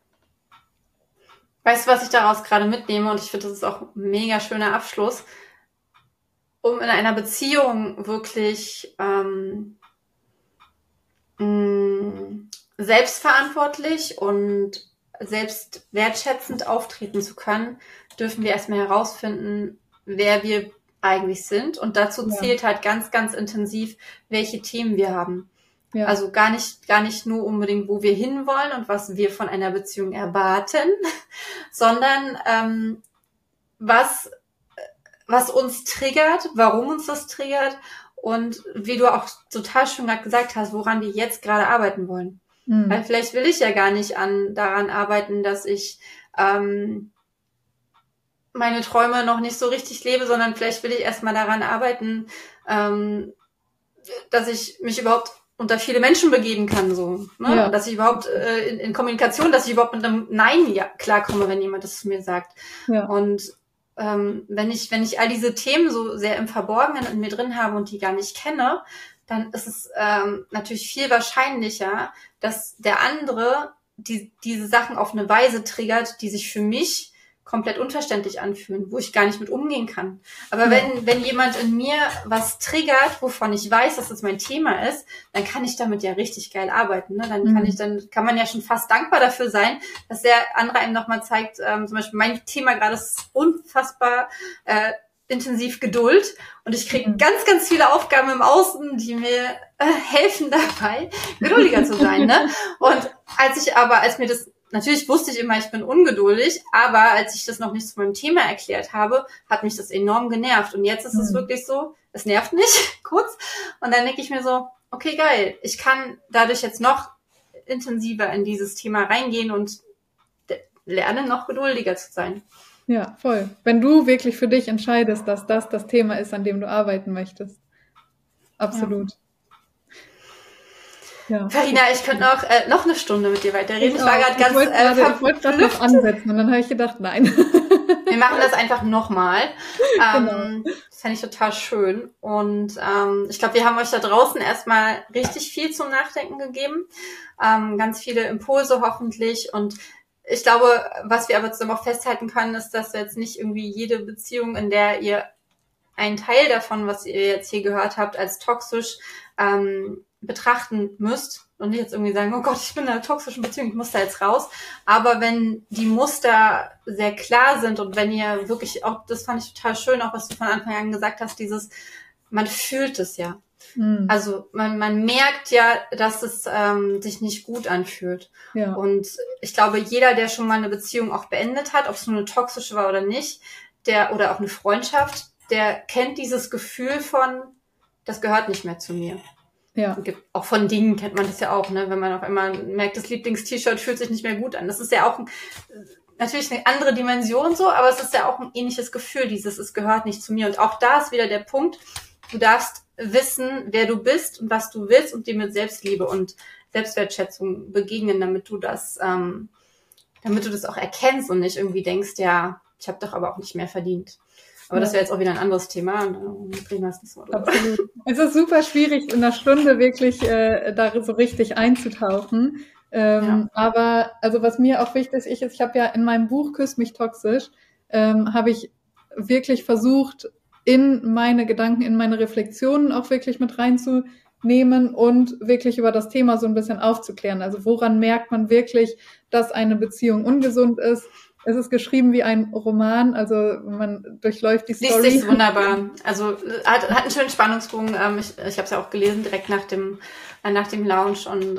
[SPEAKER 2] Weißt du, was ich daraus gerade mitnehme? Und ich finde, das ist auch ein mega schöner Abschluss. Um in einer Beziehung wirklich selbstverantwortlich und selbst wertschätzend auftreten zu können, dürfen wir erstmal herausfinden, wer wir eigentlich sind. Und dazu zählt halt ganz, ganz intensiv, welche Themen wir haben. Ja. Also gar nicht nur unbedingt, wo wir hinwollen und was wir von einer Beziehung erwarten, sondern was uns triggert, warum uns das triggert und wie du auch total schön gerade gesagt hast, woran wir jetzt gerade arbeiten wollen. Weil vielleicht will ich ja gar nicht daran arbeiten, dass ich meine Träume noch nicht so richtig lebe, sondern vielleicht will ich erstmal daran arbeiten, dass ich mich überhaupt unter viele Menschen begeben kann, so, ne? Ja. Dass ich überhaupt in Kommunikation, dass ich überhaupt mit einem Nein klarkomme, wenn jemand das zu mir sagt. Ja. Und wenn ich all diese Themen so sehr im Verborgenen in mir drin habe und die gar nicht kenne, dann ist es natürlich viel wahrscheinlicher, dass der andere diese Sachen auf eine Weise triggert, die sich für mich komplett unverständlich anfühlen, wo ich gar nicht mit umgehen kann. Aber wenn jemand in mir was triggert, wovon ich weiß, dass das mein Thema ist, dann kann ich damit ja richtig geil arbeiten. Ne? Dann kann man ja schon fast dankbar dafür sein, dass der andere einem nochmal zeigt, zum Beispiel mein Thema gerade ist unfassbar intensiv Geduld und ich kriege ganz, ganz viele Aufgaben im Außen, die mir helfen dabei, geduldiger zu sein. Ne? Und als mir das, natürlich wusste ich immer, ich bin ungeduldig, aber als ich das noch nicht zu meinem Thema erklärt habe, hat mich das enorm genervt. Und jetzt ist es wirklich so, es nervt mich kurz. Und dann denke ich mir so, okay, geil, ich kann dadurch jetzt noch intensiver in dieses Thema reingehen und lernen, noch geduldiger zu sein.
[SPEAKER 3] Ja, voll. Wenn du wirklich für dich entscheidest, dass das Thema ist, an dem du arbeiten möchtest. Absolut.
[SPEAKER 2] Ja. Farina, ich könnte noch eine Stunde mit dir weiterreden. Ich
[SPEAKER 3] wollte gerade noch ansetzen und dann habe ich gedacht, nein.
[SPEAKER 2] Wir machen das einfach nochmal.
[SPEAKER 3] Genau.
[SPEAKER 2] Das fände ich total schön. Und ich glaube, wir haben euch da draußen erstmal richtig viel zum Nachdenken gegeben. Ganz viele Impulse hoffentlich. Und ich glaube, was wir aber zusammen auch festhalten können, ist, dass jetzt nicht irgendwie jede Beziehung, in der ihr einen Teil davon, was ihr jetzt hier gehört habt, als toxisch betrachten müsst nicht jetzt irgendwie sagen, oh Gott, ich bin in einer toxischen Beziehung, ich muss da jetzt raus. Aber wenn die Muster sehr klar sind und wenn ihr wirklich auch, das fand ich total schön, auch was du von Anfang an gesagt hast, man fühlt es ja. Also man merkt ja, dass es sich nicht gut anfühlt. Ja. Und ich glaube, jeder, der schon mal eine Beziehung auch beendet hat, ob es nur eine toxische war oder nicht, oder auch eine Freundschaft, der kennt dieses Gefühl von, das gehört nicht mehr zu mir. Ja. Auch von Dingen kennt man das ja auch, ne? Wenn man auf einmal merkt, das Lieblings-T-Shirt fühlt sich nicht mehr gut an. Das ist ja auch natürlich eine andere Dimension so, aber es ist ja auch ein ähnliches Gefühl, es gehört nicht zu mir. Und auch da ist wieder der Punkt, du darfst wissen, wer du bist und was du willst und dir mit Selbstliebe und Selbstwertschätzung begegnen, damit du das auch erkennst und nicht irgendwie denkst, ja, ich habe doch aber auch nicht mehr verdient. Aber das wäre jetzt auch wieder ein anderes Thema.
[SPEAKER 3] Absolut. Es ist super schwierig, in einer Stunde wirklich da so richtig einzutauchen. Aber also was mir auch wichtig ist, ich habe ja in meinem Buch Küss mich toxisch, habe ich wirklich versucht, in meine Gedanken, in meine Reflexionen auch wirklich mit reinzunehmen und wirklich über das Thema so ein bisschen aufzuklären. Also woran merkt man wirklich, dass eine Beziehung ungesund ist? Es ist geschrieben wie ein Roman, also man durchläuft die Story.
[SPEAKER 2] Liest sich wunderbar. Also hat einen schönen Spannungsbogen. Ich habe es ja auch gelesen direkt nach dem Launch und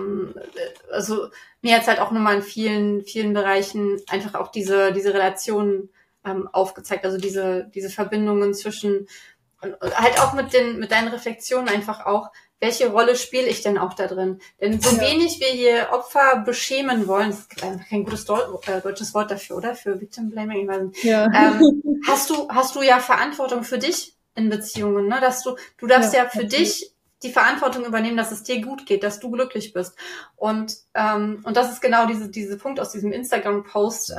[SPEAKER 2] also mir hat es halt auch nochmal in vielen Bereichen einfach auch diese Relationen aufgezeigt, also diese Verbindungen zwischen und halt auch mit deinen Reflexionen einfach auch, welche Rolle spiele ich denn auch da drin? Denn so wenig wir hier Opfer beschämen wollen, es gibt einfach kein gutes deutsches Wort dafür, oder? Für Victim Blaming, ich weiß nicht. Ja. Hast du ja Verantwortung für dich in Beziehungen, ne? Dass du darfst ja für dich die Verantwortung übernehmen, dass es dir gut geht, dass du glücklich bist. Und das ist genau diese Punkt aus diesem Instagram-Post,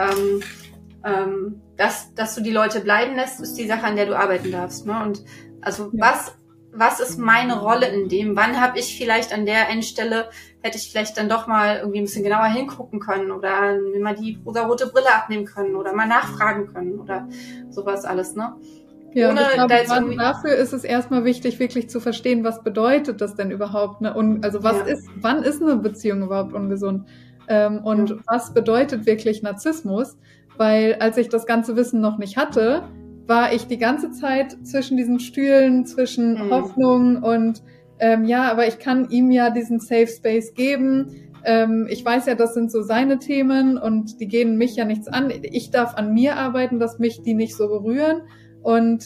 [SPEAKER 2] dass du die Leute bleiben lässt, ist die Sache, an der du arbeiten darfst. Ne? Und also was ist meine Rolle in dem? Wann habe ich vielleicht an der Endstelle, hätte ich vielleicht dann doch mal irgendwie ein bisschen genauer hingucken können oder mir mal die rosa-rote Brille abnehmen können oder mal nachfragen können oder sowas alles, ne?
[SPEAKER 3] Ja, und ich glaube, dafür ist es erstmal wichtig, wirklich zu verstehen, was bedeutet das denn überhaupt, ne? Und also wann ist eine Beziehung überhaupt ungesund? Was bedeutet wirklich Narzissmus? Weil als ich das ganze Wissen noch nicht hatte, war ich die ganze Zeit zwischen diesen Stühlen, zwischen Hoffnung und aber ich kann ihm ja diesen Safe Space geben. Ich weiß ja, das sind so seine Themen und die gehen mich ja nichts an. Ich darf an mir arbeiten, dass mich die nicht so berühren. Und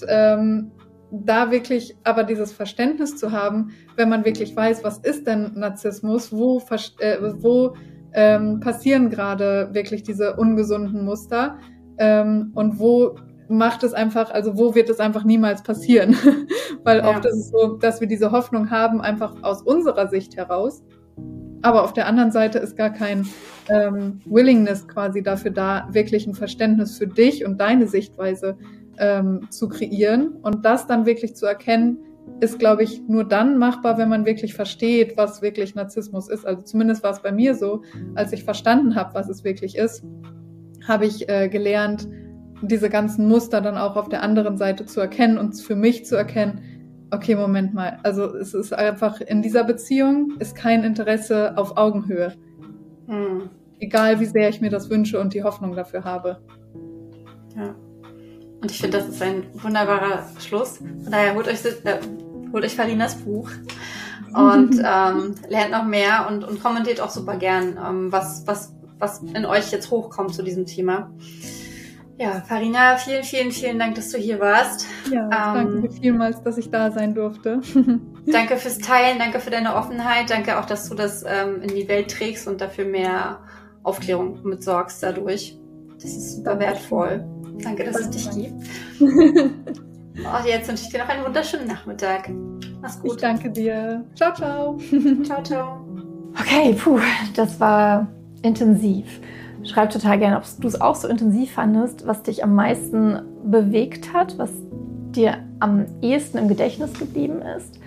[SPEAKER 3] da wirklich aber dieses Verständnis zu haben, wenn man wirklich weiß, was ist denn Narzissmus, wo passieren gerade wirklich diese ungesunden Muster und wo macht es einfach, also wo wird es einfach niemals passieren? Weil oft ist es so, dass wir diese Hoffnung haben, einfach aus unserer Sicht heraus. Aber auf der anderen Seite ist gar kein Willingness quasi dafür da, wirklich ein Verständnis für dich und deine Sichtweise zu kreieren. Und das dann wirklich zu erkennen, ist, glaube ich, nur dann machbar, wenn man wirklich versteht, was wirklich Narzissmus ist. Also zumindest war es bei mir so, als ich verstanden habe, was es wirklich ist, habe ich gelernt, diese ganzen Muster dann auch auf der anderen Seite zu erkennen und für mich zu erkennen, okay, Moment mal, also es ist einfach, in dieser Beziehung ist kein Interesse auf Augenhöhe. Egal, wie sehr ich mir das wünsche und die Hoffnung dafür habe.
[SPEAKER 2] Ja. Und ich finde, das ist ein wunderbarer Schluss. Von daher holt euch Farinas Buch und lernt noch mehr und kommentiert auch super gern, was in euch jetzt hochkommt zu diesem Thema. Ja, Farina, vielen, vielen, vielen Dank, dass du hier warst.
[SPEAKER 3] Ja, danke dir vielmals, dass ich da sein durfte.
[SPEAKER 2] Danke fürs Teilen, danke für deine Offenheit, danke auch, dass du das in die Welt trägst und dafür mehr Aufklärung mitsorgst dadurch. Das ist super wertvoll. Danke, dass es dich gibt. Jetzt wünsche ich dir noch einen wunderschönen Nachmittag. Mach's gut.
[SPEAKER 3] Ich danke dir. Ciao, ciao.
[SPEAKER 2] Ciao, ciao.
[SPEAKER 1] Okay, das war intensiv. Schreib total gerne, ob du es auch so intensiv fandest, was dich am meisten bewegt hat, was dir am ehesten im Gedächtnis geblieben ist.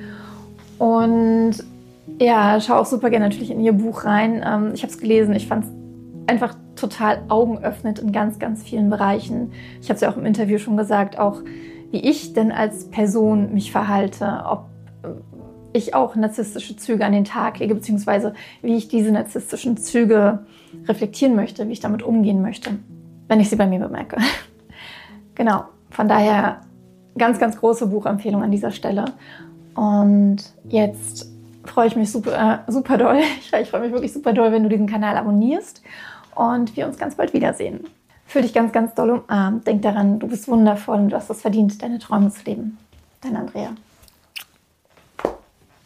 [SPEAKER 1] Und ja, schau auch super gerne natürlich in ihr Buch rein. Ich habe es gelesen, ich fand es einfach total augenöffnend in ganz, ganz vielen Bereichen. Ich habe es ja auch im Interview schon gesagt, auch wie ich denn als Person mich verhalte, ob ich auch narzisstische Züge an den Tag lege, beziehungsweise wie ich diese narzisstischen Züge reflektieren möchte, wie ich damit umgehen möchte, wenn ich sie bei mir bemerke. Genau, von daher ganz, ganz große Buchempfehlung an dieser Stelle. Und jetzt freue ich mich super doll. Ich freue mich wirklich super doll, wenn du diesen Kanal abonnierst und wir uns ganz bald wiedersehen. Fühl dich ganz, ganz doll umarmt. Denk daran, du bist wundervoll und du hast es verdient, deine Träume zu leben. Deine Andrea.